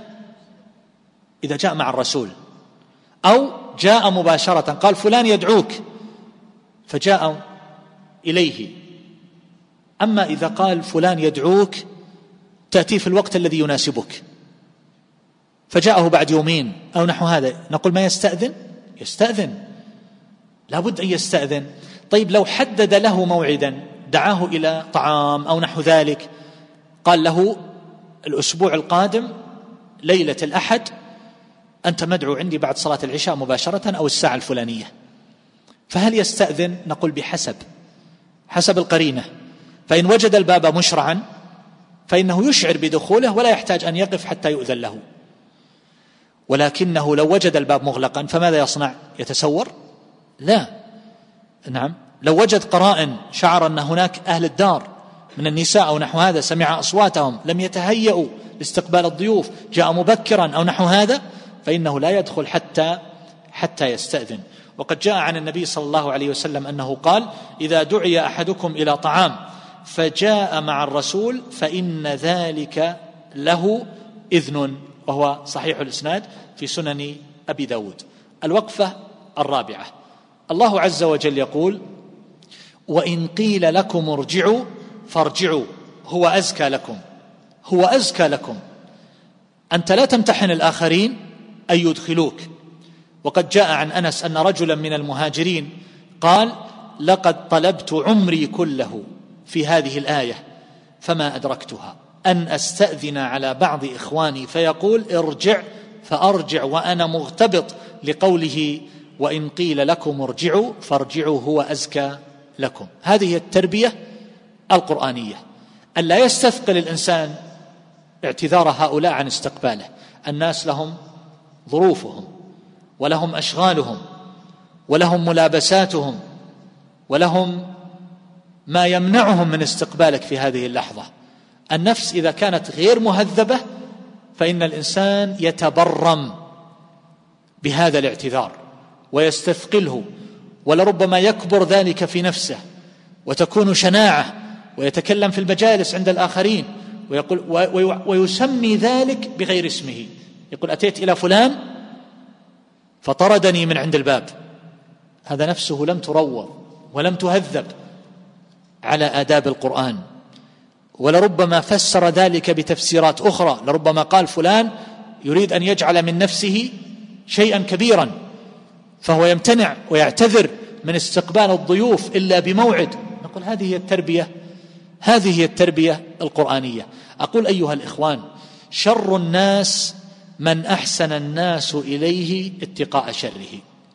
جاء مع الرسول أو جاء مباشرة، قال فلان يدعوك فجاء إليه. أما إذا قال فلان يدعوك تأتي في الوقت الذي يناسبك فجاءه بعد يومين أو نحو هذا، نقول ما يستأذن؟ يستأذن، لابد أن يستأذن. طيب لو حدد له موعدا دعاه إلى طعام أو نحو ذلك، قال له الأسبوع القادم ليلة الأحد أنت مدعو عندي بعد صلاة العشاء مباشرة أو الساعة الفلانية، فهل يستأذن؟ نقول حسب القرينة. فإن وجد الباب مشرعا فإنه يشعر بدخوله ولا يحتاج أن يقف حتى يؤذن له. ولكنه لو وجد الباب مغلقا فماذا يصنع؟ يتسور؟ لا، نعم، لو وجد قرائن شعر أن هناك أهل الدار من النساء أو نحو هذا، سمع أصواتهم، لم يتهيئوا لاستقبال الضيوف، جاء مبكرا أو نحو هذا، فإنه لا يدخل حتى يستأذن. وقد جاء عن النبي صلى الله عليه وسلم أنه قال إذا دعي أحدكم إلى طعام فجاء مع الرسول فإن ذلك له إذن، وهو صحيح الإسناد في سنن أبي داود. الوقفة الرابعة، الله عز وجل يقول وإن قيل لكم ارجعوا فارجعوا هو أزكى لكم. هو أزكى لكم، أنت لا تمتحن الآخرين أن يدخلوك. وقد جاء عن أنس أن رجلا من المهاجرين قال لقد طلبت عمري كله في هذه الآية فما أدركتها، أن أستأذن على بعض إخواني فيقول ارجع فأرجع وأنا مغتبط لقوله وإن قيل لكم ارجعوا فارجعوا هو أزكى لكم. هذه التربية القرآنية، أن لا يستثقل الإنسان اعتذار هؤلاء عن استقباله. الناس لهم ظروفهم ولهم أشغالهم ولهم ملابساتهم ولهم ما يمنعهم من استقبالك في هذه اللحظة. النفس إذا كانت غير مهذبة فإن الإنسان يتبرم بهذا الاعتذار ويستثقله، ولربما يكبر ذلك في نفسه وتكون شناعة، ويتكلم في المجالس عند الآخرين ويقول ويسمي ذلك بغير اسمه، يقول أتيت إلى فلان فطردني من عند الباب. هذا نفسه لم تروض ولم تهذب على آداب القرآن، ولربما فسر ذلك بتفسيرات أخرى. لربما قال فلان يريد أن يجعل من نفسه شيئا كبيرا فهو يمتنع ويعتذر من استقبال الضيوف إلا بموعد. نقول هذه هي التربية القرآنية. أقول أيها الإخوان شر الناس من أحسن الناس إليه اتقاء شره.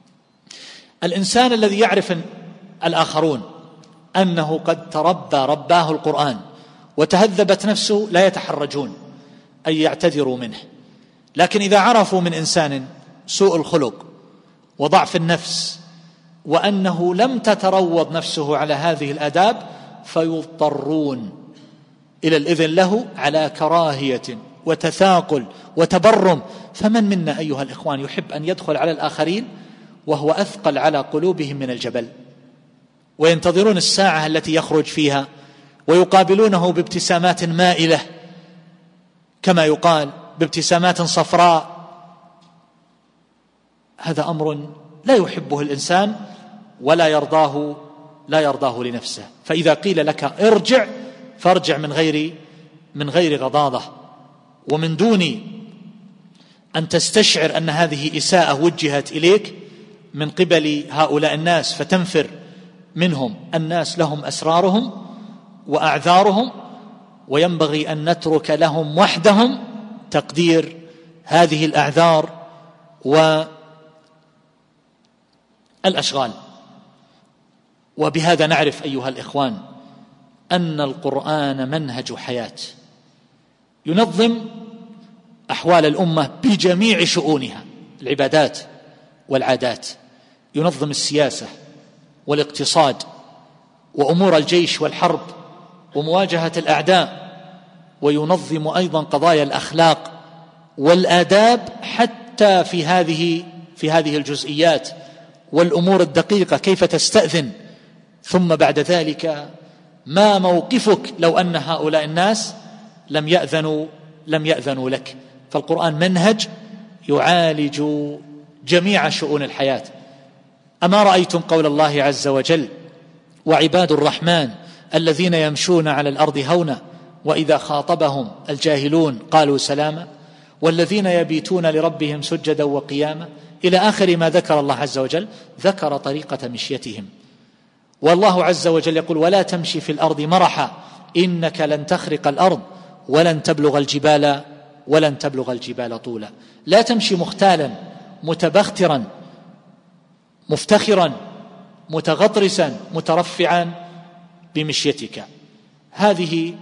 الإنسان الذي يعرف الآخرون أنه قد رباه القرآن وتهذبت نفسه لا يتحرجون أن يعتذروا منه. لكن إذا عرفوا من إنسان سوء الخلق وضعف النفس، وأنه لم تتروض نفسه على هذه الآداب، فيضطرون إلى الإذن له على كراهية وتثاقل وتبرم. فمن منا أيها الإخوان يحب أن يدخل على الآخرين وهو أثقل على قلوبهم من الجبل، وينتظرون الساعة التي يخرج فيها ويقابلونه بابتسامات مائلة، كما يقال بابتسامات صفراء؟ هذا أمر لا يحبه الإنسان ولا يرضاه لنفسه. فإذا قيل لك ارجع فارجع من غير غضاضة، ومن دون أن تستشعر أن هذه إساءة وجهت إليك من قبل هؤلاء الناس فتنفر منهم. الناس لهم أسرارهم وأعذارهم، وينبغي أن نترك لهم وحدهم تقدير هذه الأعذار والأشغال. وبهذا نعرف أيها الإخوان أن القرآن منهج حياة ينظم أحوال الأمة بجميع شؤونها، العبادات والعادات، ينظم السياسة والاقتصاد وأمور الجيش والحرب ومواجهة الأعداء، وينظم أيضا قضايا الأخلاق والآداب حتى في هذه الجزئيات والأمور الدقيقة، كيف تستأذن. ثم بعد ذلك ما موقفك لو أن هؤلاء الناس لم يأذنوا لك؟ فالقرآن منهج يعالج جميع شؤون الحياة. أما رأيتم قول الله عز وجل: وعباد الرحمن الذين يمشون على الأرض هونا وإذا خاطبهم الجاهلون قالوا سلاما والذين يبيتون لربهم سجدا وقياما، إلى آخر ما ذكر الله عز وجل. ذكر طريقة مشيتهم، والله عز وجل يقول: ولا تمشي في الأرض مرحا إنك لن تخرق الأرض ولن تبلغ الجبال طولا. لا تمشي مختالا متبخترا مفتخرا متغطرسا مترفعا بمشيتك. هذه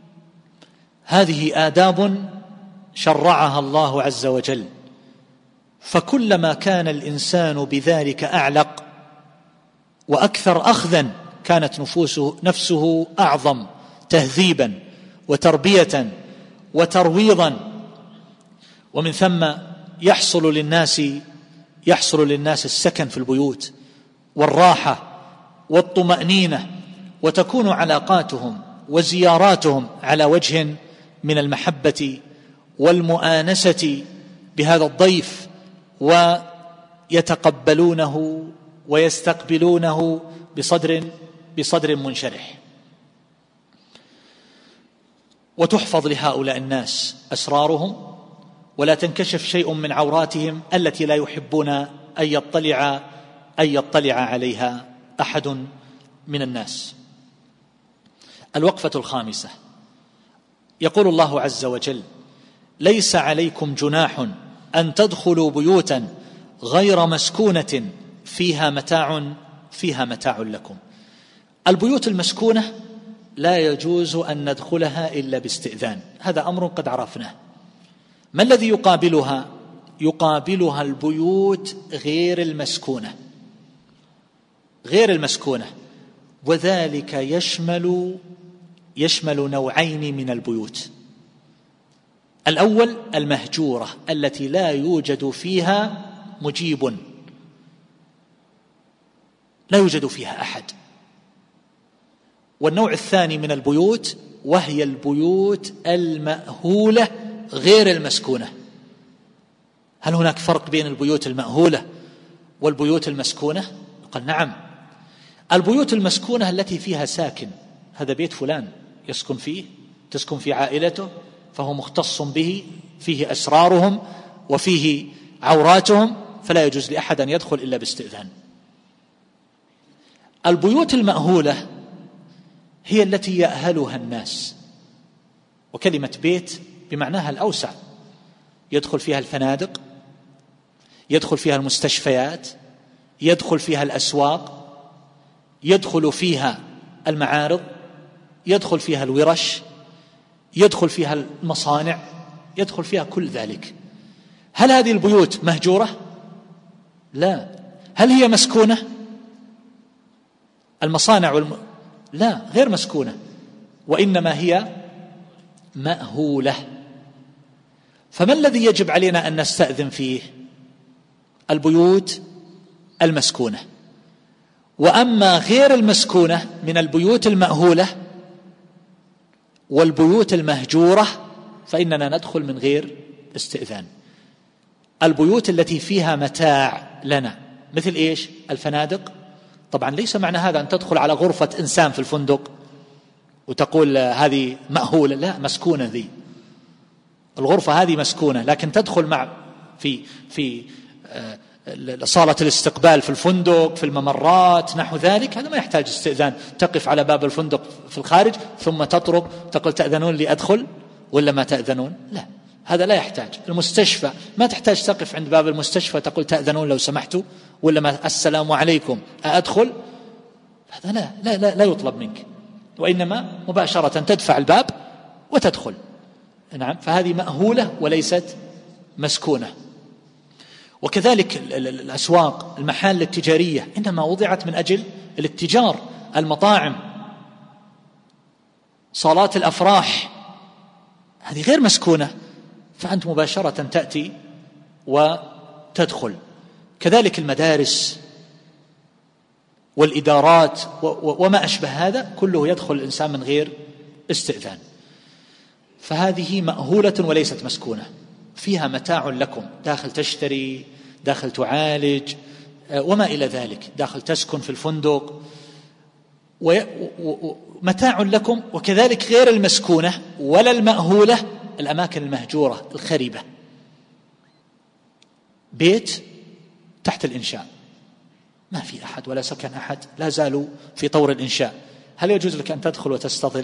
آداب شرعها الله عز وجل، فكلما كان الإنسان بذلك أعلق وأكثر أخذا كانت نفسه أعظم تهذيبا وتربية وترويضا، ومن ثم يحصل للناس السكن في البيوت والراحة والطمأنينة، وتكون علاقاتهم وزياراتهم على وجه من المحبة والمؤانسة بهذا الضيف، ويتقبلونه ويستقبلونه بصدر منشرح. وتحفظ لهؤلاء الناس أسرارهم، ولا تنكشف شيء من عوراتهم التي لا يحبون أن يطلع عليها أحد من الناس. الوقفة الخامسة، يقول الله عز وجل: ليس عليكم جناح أن تدخلوا بيوتا غير مسكونة فيها متاع لكم. البيوت المسكونة لا يجوز أن ندخلها إلا باستئذان، هذا أمر قد عرفناه. ما الذي يقابلها؟ يقابلها البيوت غير المسكونة، وذلك يشمل نوعين من البيوت. الأول المهجورة التي لا يوجد فيها مجيب، لا يوجد فيها أحد. والنوع الثاني من البيوت وهي البيوت المأهولة غير المسكونة. هل هناك فرق بين البيوت المأهولة والبيوت المسكونة؟ قال نعم. البيوت المسكونة التي فيها ساكن، هذا بيت فلان تسكن فيه عائلته، فهو مختص به، فيه أسرارهم وفيه عوراتهم، فلا يجوز لأحد أن يدخل إلا باستئذان. البيوت المأهولة هي التي يأهلها الناس، وكلمة بيت بمعناها الأوسع، يدخل فيها الفنادق، يدخل فيها المستشفيات، يدخل فيها الأسواق، يدخل فيها المعارض، يدخل فيها الورش، يدخل فيها المصانع، يدخل فيها كل ذلك. هل هذه البيوت مهجورة؟ لا، هل هي مسكونة؟ المصانع لا، غير مسكونة، وإنما هي مأهولة. فما الذي يجب علينا أن نستأذن فيه؟ البيوت المسكونة. وأما غير المسكونة من البيوت المأهولة والبيوت المهجورة فإننا ندخل من غير استئذان. البيوت التي فيها متاع لنا مثل إيش؟ الفنادق. طبعا ليس معنى هذا أن تدخل على غرفة إنسان في الفندق وتقول هذه مأهولة، لا، مسكونة ذي، الغرفة هذه مسكونة، لكن تدخل في صالة الاستقبال في الفندق، في الممرات نحو ذلك، هذا ما يحتاج استئذان. تقف على باب الفندق في الخارج ثم تطرق تقول تأذنون لي أدخل ولا ما تأذنون؟ لا، هذا لا يحتاج. المستشفى ما تحتاج تقف عند باب المستشفى تقول تأذنون لو سمحتوا ولا ما السلام عليكم أدخل، هذا لا يطلب منك، وإنما مباشرة تدفع الباب وتدخل. نعم، فهذه مأهولة وليست مسكونة. وكذلك الأسواق، المحال التجارية إنما وضعت من أجل الاتجار، المطاعم، صالات الأفراح، هذه غير مسكونة، فأنت مباشرة تأتي وتدخل. كذلك المدارس والإدارات وما أشبه هذا كله يدخل الإنسان من غير استئذان. فهذه مأهولة وليست مسكونة، فيها متاع لكم، داخل تشتري، داخل تعالج وما إلى ذلك، داخل تسكن في الفندق، ومتاع لكم. وكذلك غير المسكونة ولا المأهولة الأماكن المهجورة الخربة، بيت تحت الإنشاء ما في أحد ولا سكن أحد، لا زالوا في طور الإنشاء، هل يجوز لك أن تدخل وتستظل؟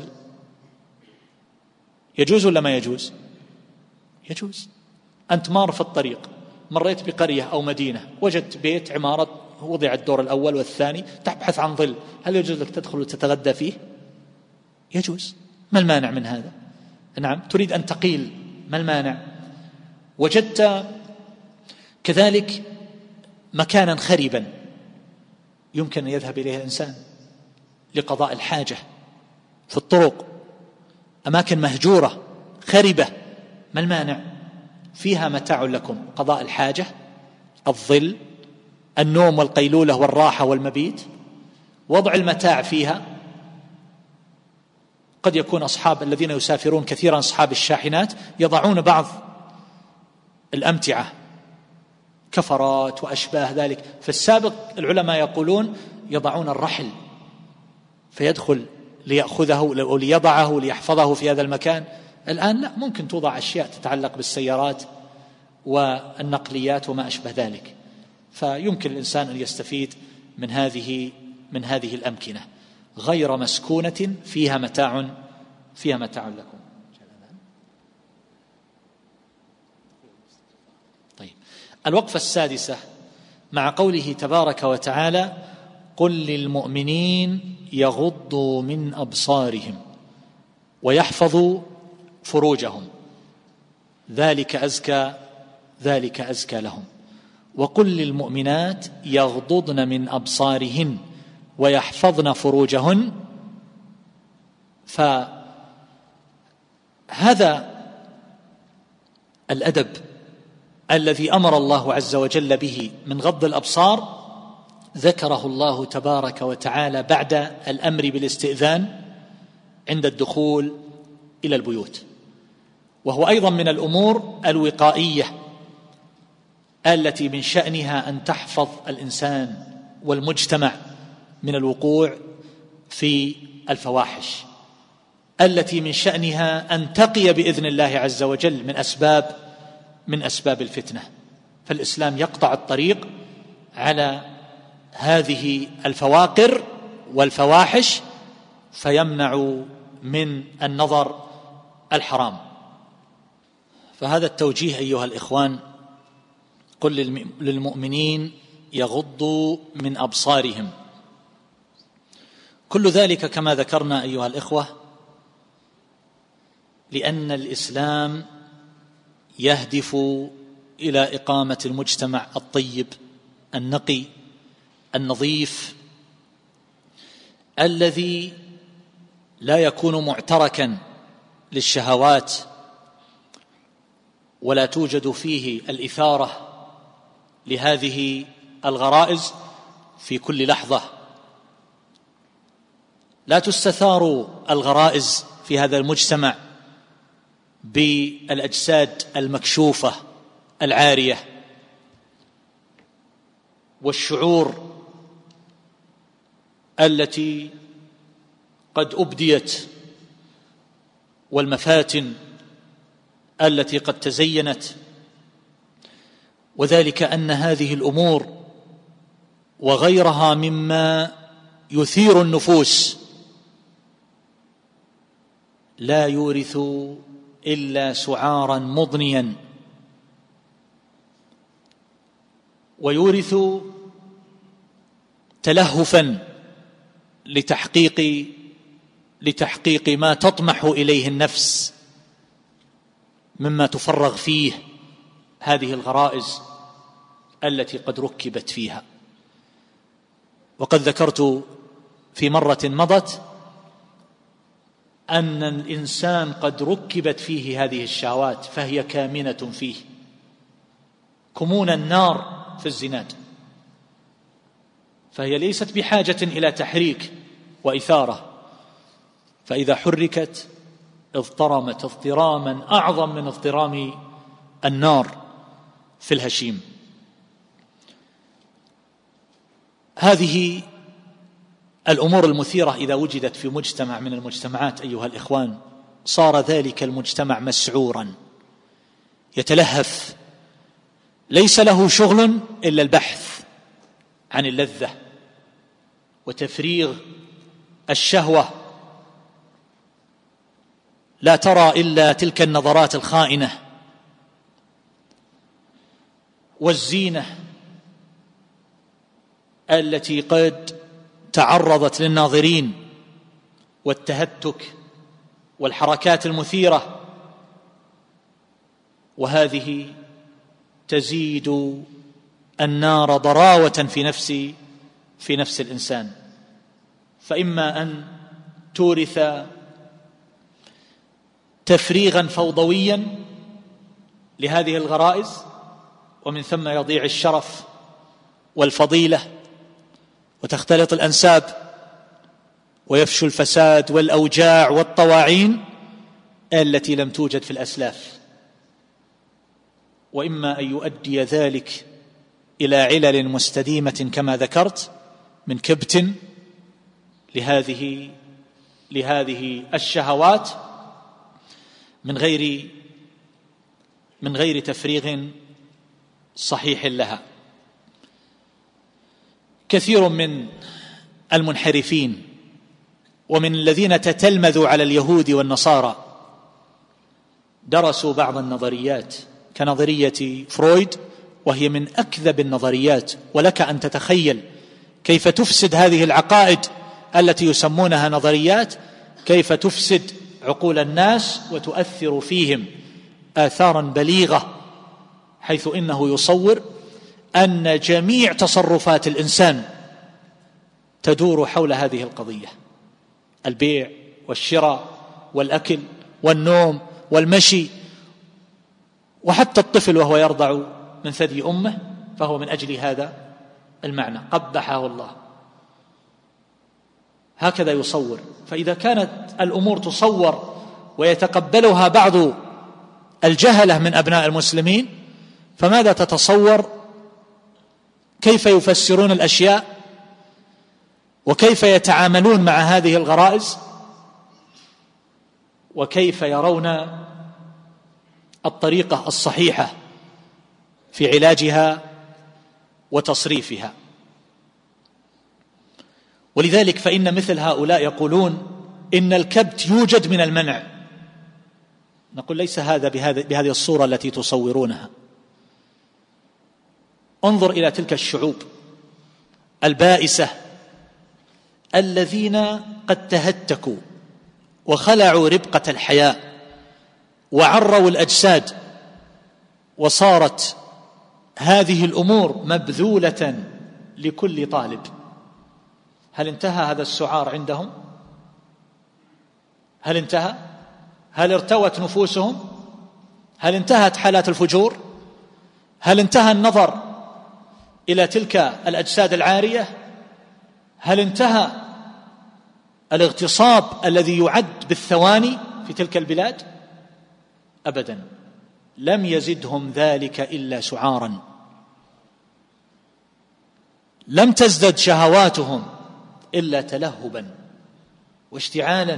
يجوز ولا ما يجوز؟ يجوز. أنت مار في الطريق، مريت بقرية أو مدينة، وجدت بيت عمارة وضع الدور الأول والثاني، تبحث عن ظل، هل يجوز لك تدخل وتتغدى فيه؟ يجوز. ما المانع من هذا؟ نعم، تريد أن تقيل، ما المانع؟ وجدت كذلك مكانا خربا يمكن أن يذهب إليه الإنسان لقضاء الحاجة في الطرق، أماكن مهجورة خربة، ما المانع؟ فيها متاع لكم، قضاء الحاجة، الظل، النوم والقيلولة والراحة والمبيت، وضع المتاع فيها. قد يكون أصحاب الذين يسافرون كثيرا، أصحاب الشاحنات، يضعون بعض الأمتعة كفرات وأشباه ذلك. في السابق العلماء يقولون يضعون الرحل فيدخل ليأخذه أو ليضعه ليحفظه في هذا المكان. الآن لا، ممكن توضع أشياء تتعلق بالسيارات والنقليات وما أشبه ذلك، فيمكن الإنسان أن يستفيد من هذه الأمكنة غير مسكونة فيها متاع لكم. طيب، الوقفة السادسة مع قوله تبارك وتعالى: قل للمؤمنين يغضوا من أبصارهم ويحفظوا فروجهم ذلك أزكى لهم، وقل للمؤمنات يغضضن من أبصارهن ويحفظن فروجهن. فهذا الأدب الذي أمر الله عز وجل به من غض الأبصار ذكره الله تبارك وتعالى بعد الأمر بالاستئذان عند الدخول إلى البيوت، وهو أيضا من الأمور الوقائية التي من شأنها أن تحفظ الإنسان والمجتمع من الوقوع في الفواحش، التي من شأنها أن تقي بإذن الله عز وجل من أسباب الفتنة. فالإسلام يقطع الطريق على هذه الفواقر والفواحش فيمنع من النظر الحرام. فهذا التوجيه أيها الإخوان: قل للمؤمنين يغضوا من أبصارهم، كل ذلك كما ذكرنا أيها الإخوة لأن الإسلام يهدف إلى إقامة المجتمع الطيب النقي النظيف الذي لا يكون معتركا للشهوات ولا توجد فيه الإثارة لهذه الغرائز في كل لحظة. لا تستثار الغرائز في هذا المجتمع بالأجساد المكشوفة العارية والشعور التي قد أبديت والمفاتن التي قد تزينت، وذلك أن هذه الأمور وغيرها مما يثير النفوس لا يورث إلا سعارا مضنيا، ويورث تلهفا لتحقيق ما تطمح إليه النفس مما تفرغ فيه هذه الغرائز التي قد ركبت فيها. وقد ذكرت في مرة مضت أن الإنسان قد ركبت فيه هذه الشهوات فهي كامنة فيه كمون النار في الزناد، فهي ليست بحاجة إلى تحريك وإثارة، فإذا حركت اضطرمت اضطراما أعظم من اضطرام النار في الهشيم. هذه الأمور المثيرة إذا وجدت في مجتمع من المجتمعات أيها الإخوان صار ذلك المجتمع مسعورا يتلهف، ليس له شغل إلا البحث عن اللذة وتفريغ الشهوة، لا ترى إلا تلك النظرات الخائنة والزينة التي قد تعرضت للناظرين والتهتك والحركات المثيرة، وهذه تزيد النار ضراوة في نفس الإنسان، فإما أن تورث تفريغا فوضويا لهذه الغرائز ومن ثم يضيع الشرف والفضيلة وتختلط الأنساب ويفشو الفساد والأوجاع والطواعين التي لم توجد في الأسلاف، وإما أن يؤدي ذلك إلى علل مستديمة كما ذكرت من كبت لهذه الشهوات من غير تفريغ صحيح لها. كثير من المنحرفين ومن الذين تتلمذوا على اليهود والنصارى درسوا بعض النظريات كنظرية فرويد، وهي من أكذب النظريات، ولك أن تتخيل كيف تفسد هذه العقائد التي يسمونها نظريات، كيف تفسد عقول الناس وتؤثر فيهم آثارا بليغة، حيث إنه يصور أن جميع تصرفات الإنسان تدور حول هذه القضية: البيع والشراء والأكل والنوم والمشي، وحتى الطفل وهو يرضع من ثدي أمه فهو من أجل هذا المعنى، قبحه الله. هكذا يصور. فإذا كانت الأمور تصور ويتقبلها بعض الجهلة من أبناء المسلمين، فماذا تتصور كيف يفسرون الأشياء وكيف يتعاملون مع هذه الغرائز وكيف يرون الطريقة الصحيحة في علاجها وتصريفها. ولذلك فإن مثل هؤلاء يقولون إن الكبت يوجد من المنع. نقول ليس هذا بهذه الصورة التي تصورونها. انظر إلى تلك الشعوب البائسة الذين قد تهتكوا وخلعوا ربقة الحياة وعروا الأجساد، وصارت هذه الأمور مبذولة لكل طالب. هل انتهى هذا السعار عندهم؟ هل انتهى؟ هل ارتوت نفوسهم؟ هل انتهت حالات الفجور؟ هل انتهى النظر إلى تلك الأجساد العارية؟ هل انتهى الاغتصاب الذي يعد بالثواني في تلك البلاد؟ أبدا، لم يزدهم ذلك إلا سعارا، لم تزدد شهواتهم إلا تلهبا واشتعالا.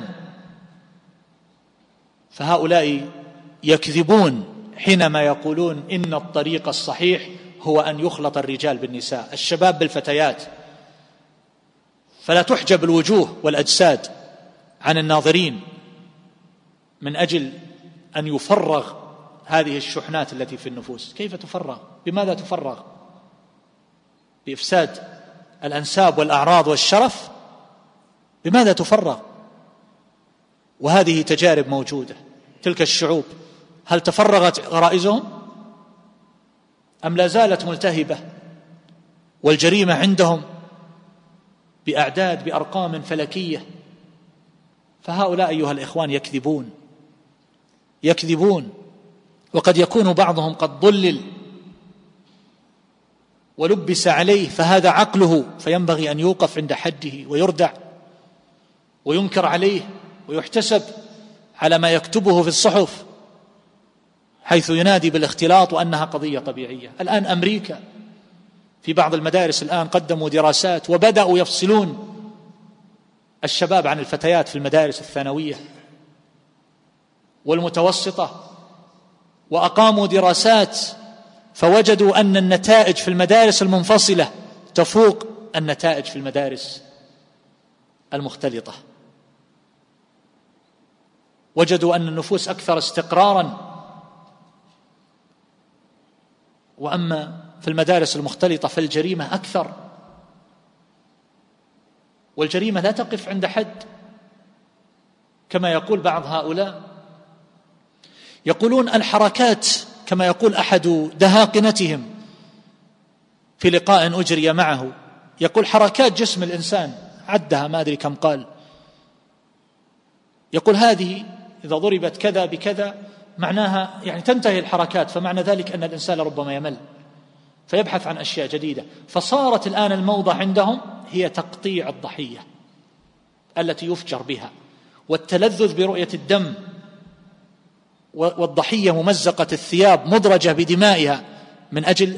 فهؤلاء يكذبون حينما يقولون إن الطريق الصحيح هو أن يخلط الرجال بالنساء، الشباب بالفتيات، فلا تحجب الوجوه والأجساد عن الناظرين من أجل أن يفرغ هذه الشحنات التي في النفوس. كيف تفرغ؟ بماذا تفرغ؟ بإفساد الأنساب والأعراض والشرف؟ بماذا تفرغ؟ وهذه تجارب موجودة. تلك الشعوب هل تفرغت غرائزهم أم لا زالت ملتهبة؟ والجريمة عندهم بأعداد بأرقام فلكية. فهؤلاء أيها الإخوان يكذبون، وقد يكون بعضهم قد ضلل ولبس عليه، فهذا عقله، فينبغي أن يوقف عند حده ويردع وينكر عليه ويحتسب على ما يكتبه في الصحف، حيث ينادي بالاختلاط وأنها قضية طبيعية. الآن أمريكا في بعض المدارس الآن قدموا دراسات وبدأوا يفصلون الشباب عن الفتيات في المدارس الثانوية والمتوسطة، وأقاموا دراسات فوجدوا أن النتائج في المدارس المنفصلة تفوق النتائج في المدارس المختلطة. وجدوا أن النفوس أكثر استقراراً، وأما في المدارس المختلطة فالجريمة أكثر، والجريمة لا تقف عند حد كما يقول بعض هؤلاء. يقولون الحركات، كما يقول أحد دهاقنتهم في لقاء أجري معه، يقول حركات جسم الإنسان عدها ما أدري كم قال، يقول هذه إذا ضربت كذا بكذا معناها يعني تنتهي الحركات، فمعنى ذلك أن الإنسان ربما يمل فيبحث عن أشياء جديدة. فصارت الآن الموضة عندهم هي تقطيع الضحية التي يفجر بها، والتلذذ برؤية الدم، والضحية ممزقة الثياب مدرجة بدمائها من أجل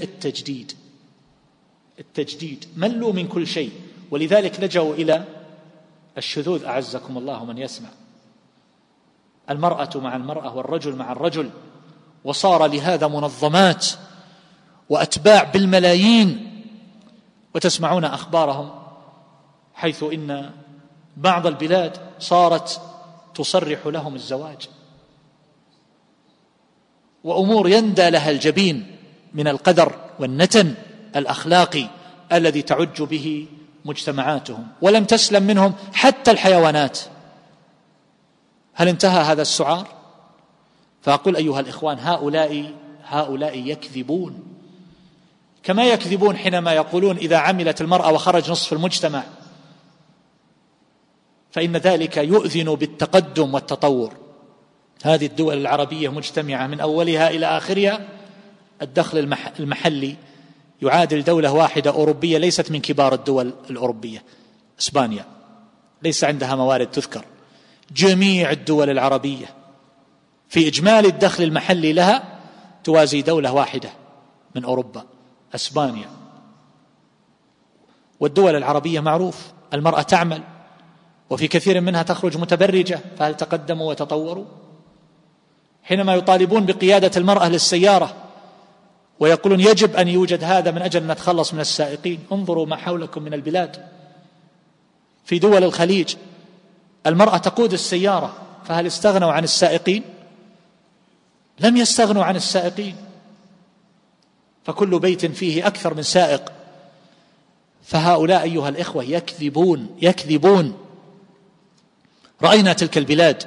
التجديد. ملوا من كل شيء، ولذلك لجوا إلى الشذوذ أعزكم الله من يسمع، المرأة مع المرأة والرجل مع الرجل، وصار لهذا منظمات وأتباع بالملايين. وتسمعون أخبارهم حيث إن بعض البلاد صارت تصرح لهم الزواج، وأمور يندى لها الجبين من القدر والنتن الأخلاقي الذي تعج به مجتمعاتهم، ولم تسلم منهم حتى الحيوانات. هل انتهى هذا السعار؟ فأقول أيها الإخوان، هؤلاء يكذبون، كما يكذبون حينما يقولون إذا عملت المرأة وخرج نصف المجتمع فإن ذلك يؤذن بالتقدم والتطور. هذه الدول العربية مجتمعة من أولها إلى آخرها، الدخل المحلي يعادل دولة واحدة أوروبية ليست من كبار الدول الأوروبية، إسبانيا ليس عندها موارد تذكر. جميع الدول العربية في إجمالي الدخل المحلي لها توازي دولة واحدة من أوروبا، إسبانيا. والدول العربية معروف المرأة تعمل، وفي كثير منها تخرج متبرجة، فهل تقدموا وتطوروا؟ حينما يطالبون بقيادة المرأة للسيارة ويقولون يجب أن يوجد هذا من أجل أن نتخلص من السائقين، انظروا ما حولكم من البلاد في دول الخليج المرأة تقود السيارة، فهل استغنوا عن السائقين؟ لم يستغنوا عن السائقين، فكل بيت فيه أكثر من سائق. فهؤلاء أيها الإخوة يكذبون. رأينا تلك البلاد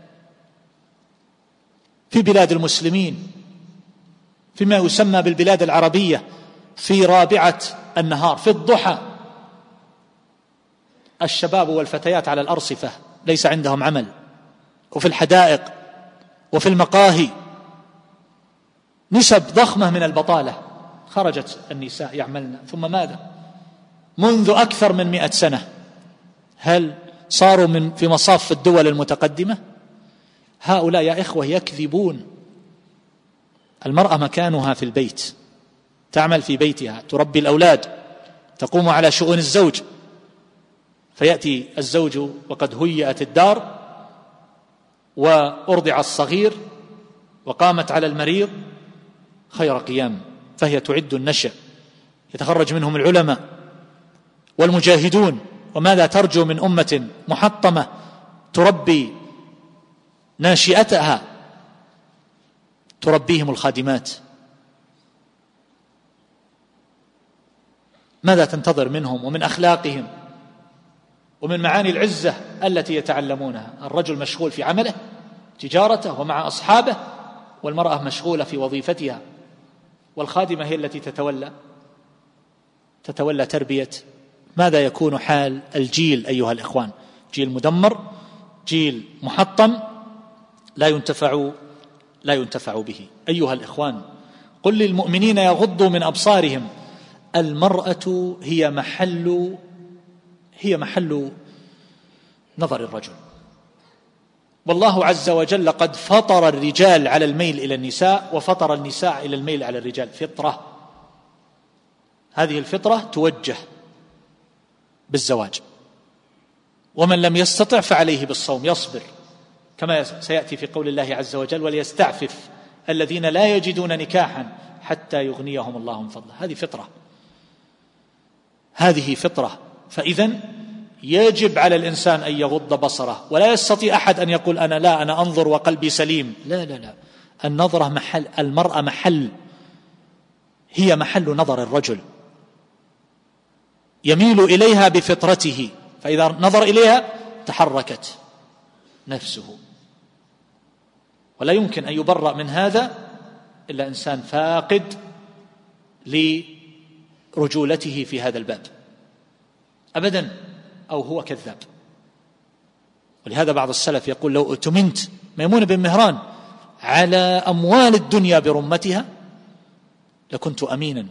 في بلاد المسلمين، فيما يسمى بالبلاد العربية، في رابعة النهار في الضحى. الشباب والفتيات على الأرصفة ليس عندهم عمل، وفي الحدائق وفي المقاهي نسب ضخمة من البطالة. خرجت النساء يعملن، ثم ماذا؟ منذ أكثر من 100 سنة هل صاروا في مصاف الدول المتقدمة؟ هؤلاء يا إخوة يكذبون. المرأة مكانها في البيت، تعمل في بيتها، تربي الأولاد، تقوم على شؤون الزوج. فيأتي الزوج وقد هيأت الدار وأرضع الصغير وقامت على المريض خير قيام، فهي تعد النشأ، يتخرج منهم العلماء والمجاهدون. وماذا ترجو من أمة محطمة تربي ناشئتها، تربيهم الخادمات؟ ماذا تنتظر منهم ومن أخلاقهم ومن معاني العزة التي يتعلمونها؟ الرجل مشغول في عمله، تجارته، ومع أصحابه، والمرأة مشغولة في وظيفتها، والخادمة هي التي تتولى تربية. ماذا يكون حال الجيل أيها الإخوان؟ جيل مدمر، جيل محطم، لا ينتفع به. أيها الإخوان، قل للمؤمنين يغضوا من أبصارهم. المرأة هي محل نظر الرجل، والله عز وجل قد فطر الرجال على الميل إلى النساء، وفطر النساء إلى الميل على الرجال، فطرة. هذه الفطرة توجه بالزواج، ومن لم يستطع فعليه بالصوم، يصبر، كما سيأتي في قول الله عز وجل: وليستعفف الذين لا يجدون نكاحا حتى يغنيهم الله من فضله. هذه فطرة. فإذن يجب على الإنسان أن يغض بصره، ولا يستطيع أحد أن يقول أنا أنظر وقلبي سليم. لا، النظرة محل، المرأة هي محل نظر الرجل، يميل إليها بفطرته، فإذا نظر إليها تحركت نفسه. ولا يمكن أن يبرأ من هذا إلا إنسان فاقد لرجولته في هذا الباب أبدا، أو هو كذاب. ولهذا بعض السلف يقول: لو اؤتمنت ميمون بن مهران على أموال الدنيا برمتها لكنت أمينا،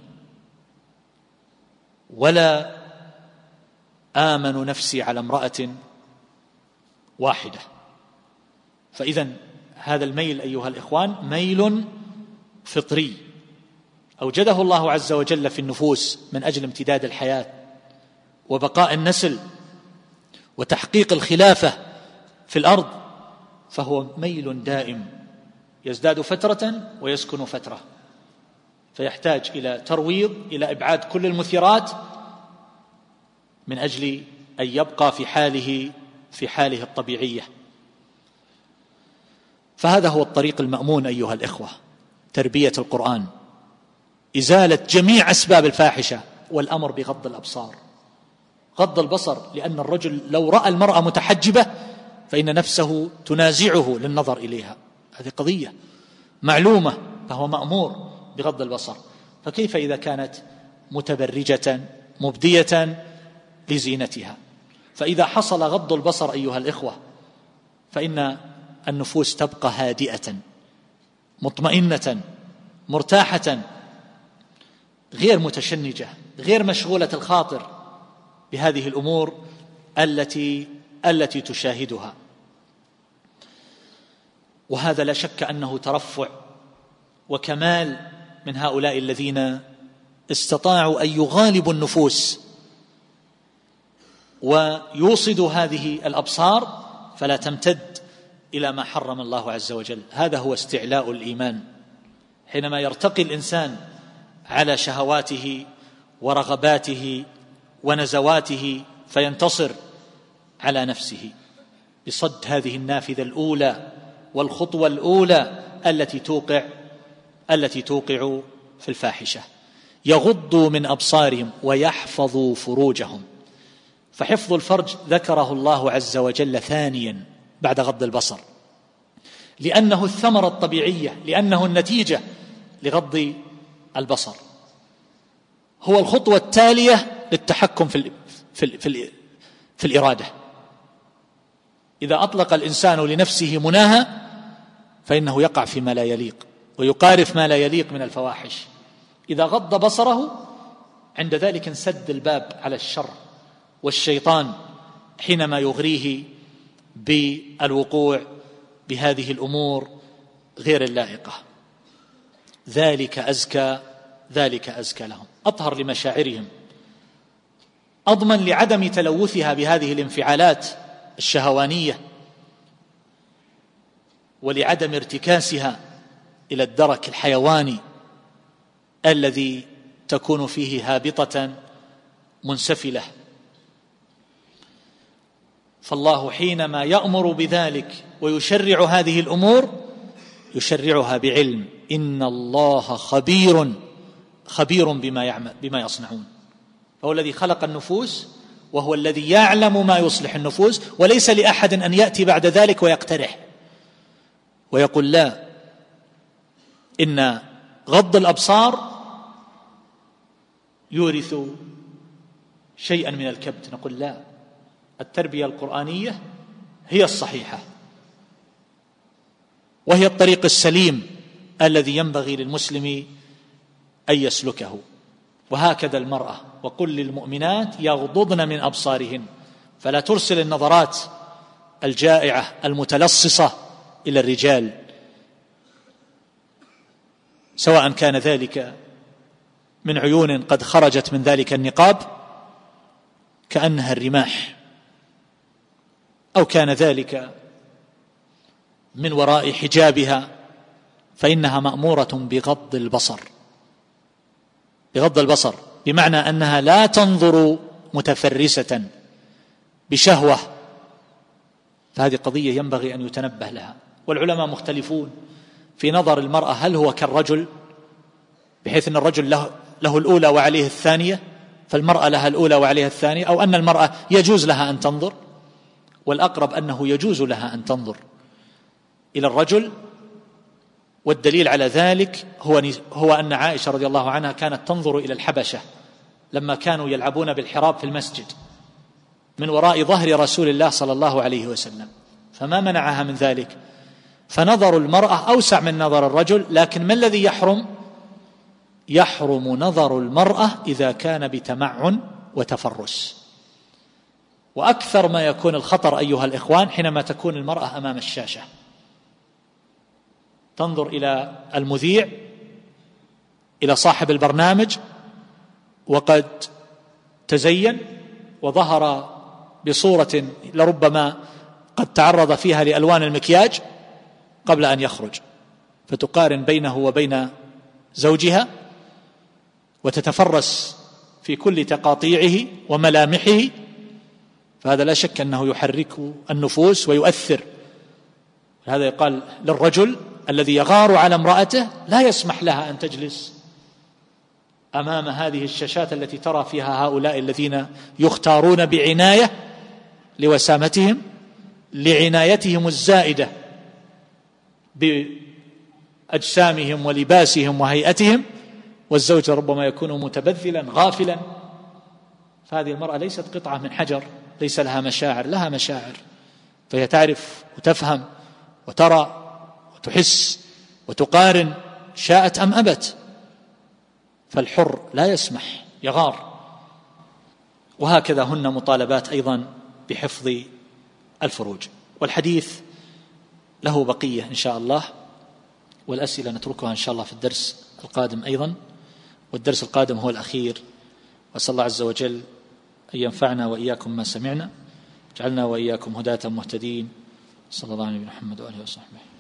ولا آمن نفسي على امرأة واحدة. فإذن هذا الميل أيها الإخوان ميل فطري أوجده الله عز وجل في النفوس من أجل امتداد الحياة وبقاء النسل وتحقيق الخلافة في الأرض، فهو ميل دائم يزداد فترة ويسكن فترة، فيحتاج إلى ترويض، إلى إبعاد كل المثيرات من أجل أن يبقى في حاله الطبيعية. فهذا هو الطريق المأمون أيها الإخوة: تربية القرآن، إزالة جميع أسباب الفاحشة، والأمر بغض الأبصار، غض البصر، لأن الرجل لو رأى المرأة متحجبة فإن نفسه تنازعه للنظر إليها، هذه قضية معلومة، فهو مأمور بغض البصر. فكيف إذا كانت متبرجة مبدية لزينتها؟ فإذا حصل غض البصر أيها الإخوة فإن النفوس تبقى هادئة مطمئنة مرتاحة، غير متشنجة، غير مشغولة الخاطر بهذه الأمور التي تشاهدها. وهذا لا شك أنه ترفع وكمال من هؤلاء الذين استطاعوا أن يغالبوا النفوس ويوصدوا هذه الأبصار فلا تمتد إلى ما حرم الله عز وجل. هذا هو استعلاء الإيمان، حينما يرتقي الإنسان على شهواته ورغباته ونزواته فينتصر على نفسه بصد هذه النافذة الأولى والخطوة الأولى التي توقع في الفاحشة. يغضوا من أبصارهم ويحفظوا فروجهم. فحفظ الفرج ذكره الله عز وجل ثانيا بعد غض البصر، لأنه الثمرة الطبيعية، لأنه النتيجة لغض البصر. هو الخطوة التالية للتحكم في الإرادة. إذا أطلق الإنسان لنفسه مناها فإنه يقع فيما لا يليق ويقارف ما لا يليق من الفواحش. إذا غض بصره عند ذلك انسد الباب على الشر والشيطان حينما يغريه بالوقوع بهذه الأمور غير اللائقة. ذلك أزكى لهم، أطهر لمشاعرهم، أضمن لعدم تلوثها بهذه الانفعالات الشهوانية ولعدم ارتكاسها إلى الدرك الحيواني الذي تكون فيه هابطة منسفلة. فالله حينما يأمر بذلك ويشرع هذه الأمور يشرعها بعلم، إن الله خبير بما يصنعون. فهو الذي خلق النفوس وهو الذي يعلم ما يصلح النفوس، وليس لأحد أن يأتي بعد ذلك ويقترح ويقول لا، إن غض الأبصار يورث شيئا من الكبت. نقول لا، التربية القرآنية هي الصحيحة وهي الطريق السليم الذي ينبغي للمسلم أن يسلكه. وهكذا المرأة، وقل للمؤمنات يغضضن من أبصارهن، فلا ترسل النظرات الجائعة المتلصصة إلى الرجال، سواء كان ذلك من عيون قد خرجت من ذلك النقاب كأنها الرماح، أو كان ذلك من وراء حجابها، فإنها مأمورة بغض البصر، بمعنى أنها لا تنظر متفرسة بشهوة. فهذه قضية ينبغي أن يتنبه لها. والعلماء مختلفون في نظر المرأة، هل هو كالرجل بحيث أن الرجل له الأولى وعليه الثانية، فالمرأة لها الأولى وعليها الثانية، أو أن المرأة يجوز لها أن تنظر؟ والأقرب أنه يجوز لها أن تنظر إلى الرجل. والدليل على ذلك هو أن عائشة رضي الله عنها كانت تنظر إلى الحبشة لما كانوا يلعبون بالحراب في المسجد من وراء ظهر رسول الله صلى الله عليه وسلم، فما منعها من ذلك. فنظر المرأة أوسع من نظر الرجل، لكن ما الذي يحرم نظر المرأة إذا كان بتمعن وتفرس. وأكثر ما يكون الخطر أيها الإخوان حينما تكون المرأة أمام الشاشة، تنظر إلى المذيع، إلى صاحب البرنامج، وقد تزين وظهر بصورة لربما قد تعرض فيها لألوان المكياج قبل أن يخرج، فتقارن بينه وبين زوجها وتتفرس في كل تقاطيعه وملامحه. فهذا لا شك أنه يحرك النفوس ويؤثر. هذا يقال للرجل الذي يغار على امرأته لا يسمح لها أن تجلس أمام هذه الشاشات التي ترى فيها هؤلاء الذين يختارون بعناية لوسامتهم، لعنايتهم الزائدة بأجسامهم ولباسهم وهيئتهم، والزوج ربما يكون متبذلا غافلا. فهذه المرأة ليست قطعة من حجر، ليس لها مشاعر، لها مشاعر، فهي تعرف وتفهم وترى وتحس وتقارن، شاءت أم أبت. فالحر لا يسمح، يغار. وهكذا هن مطالبات أيضا بحفظ الفروج. والحديث له بقية إن شاء الله، والأسئلة نتركها إن شاء الله في الدرس القادم أيضا، والدرس القادم هو الأخير. وأسأل الله عز وجل أن ينفعنا وإياكم ما سمعنا، جعلنا وإياكم هداة مهتدين. صلى الله عليه محمد وآله وصحبه.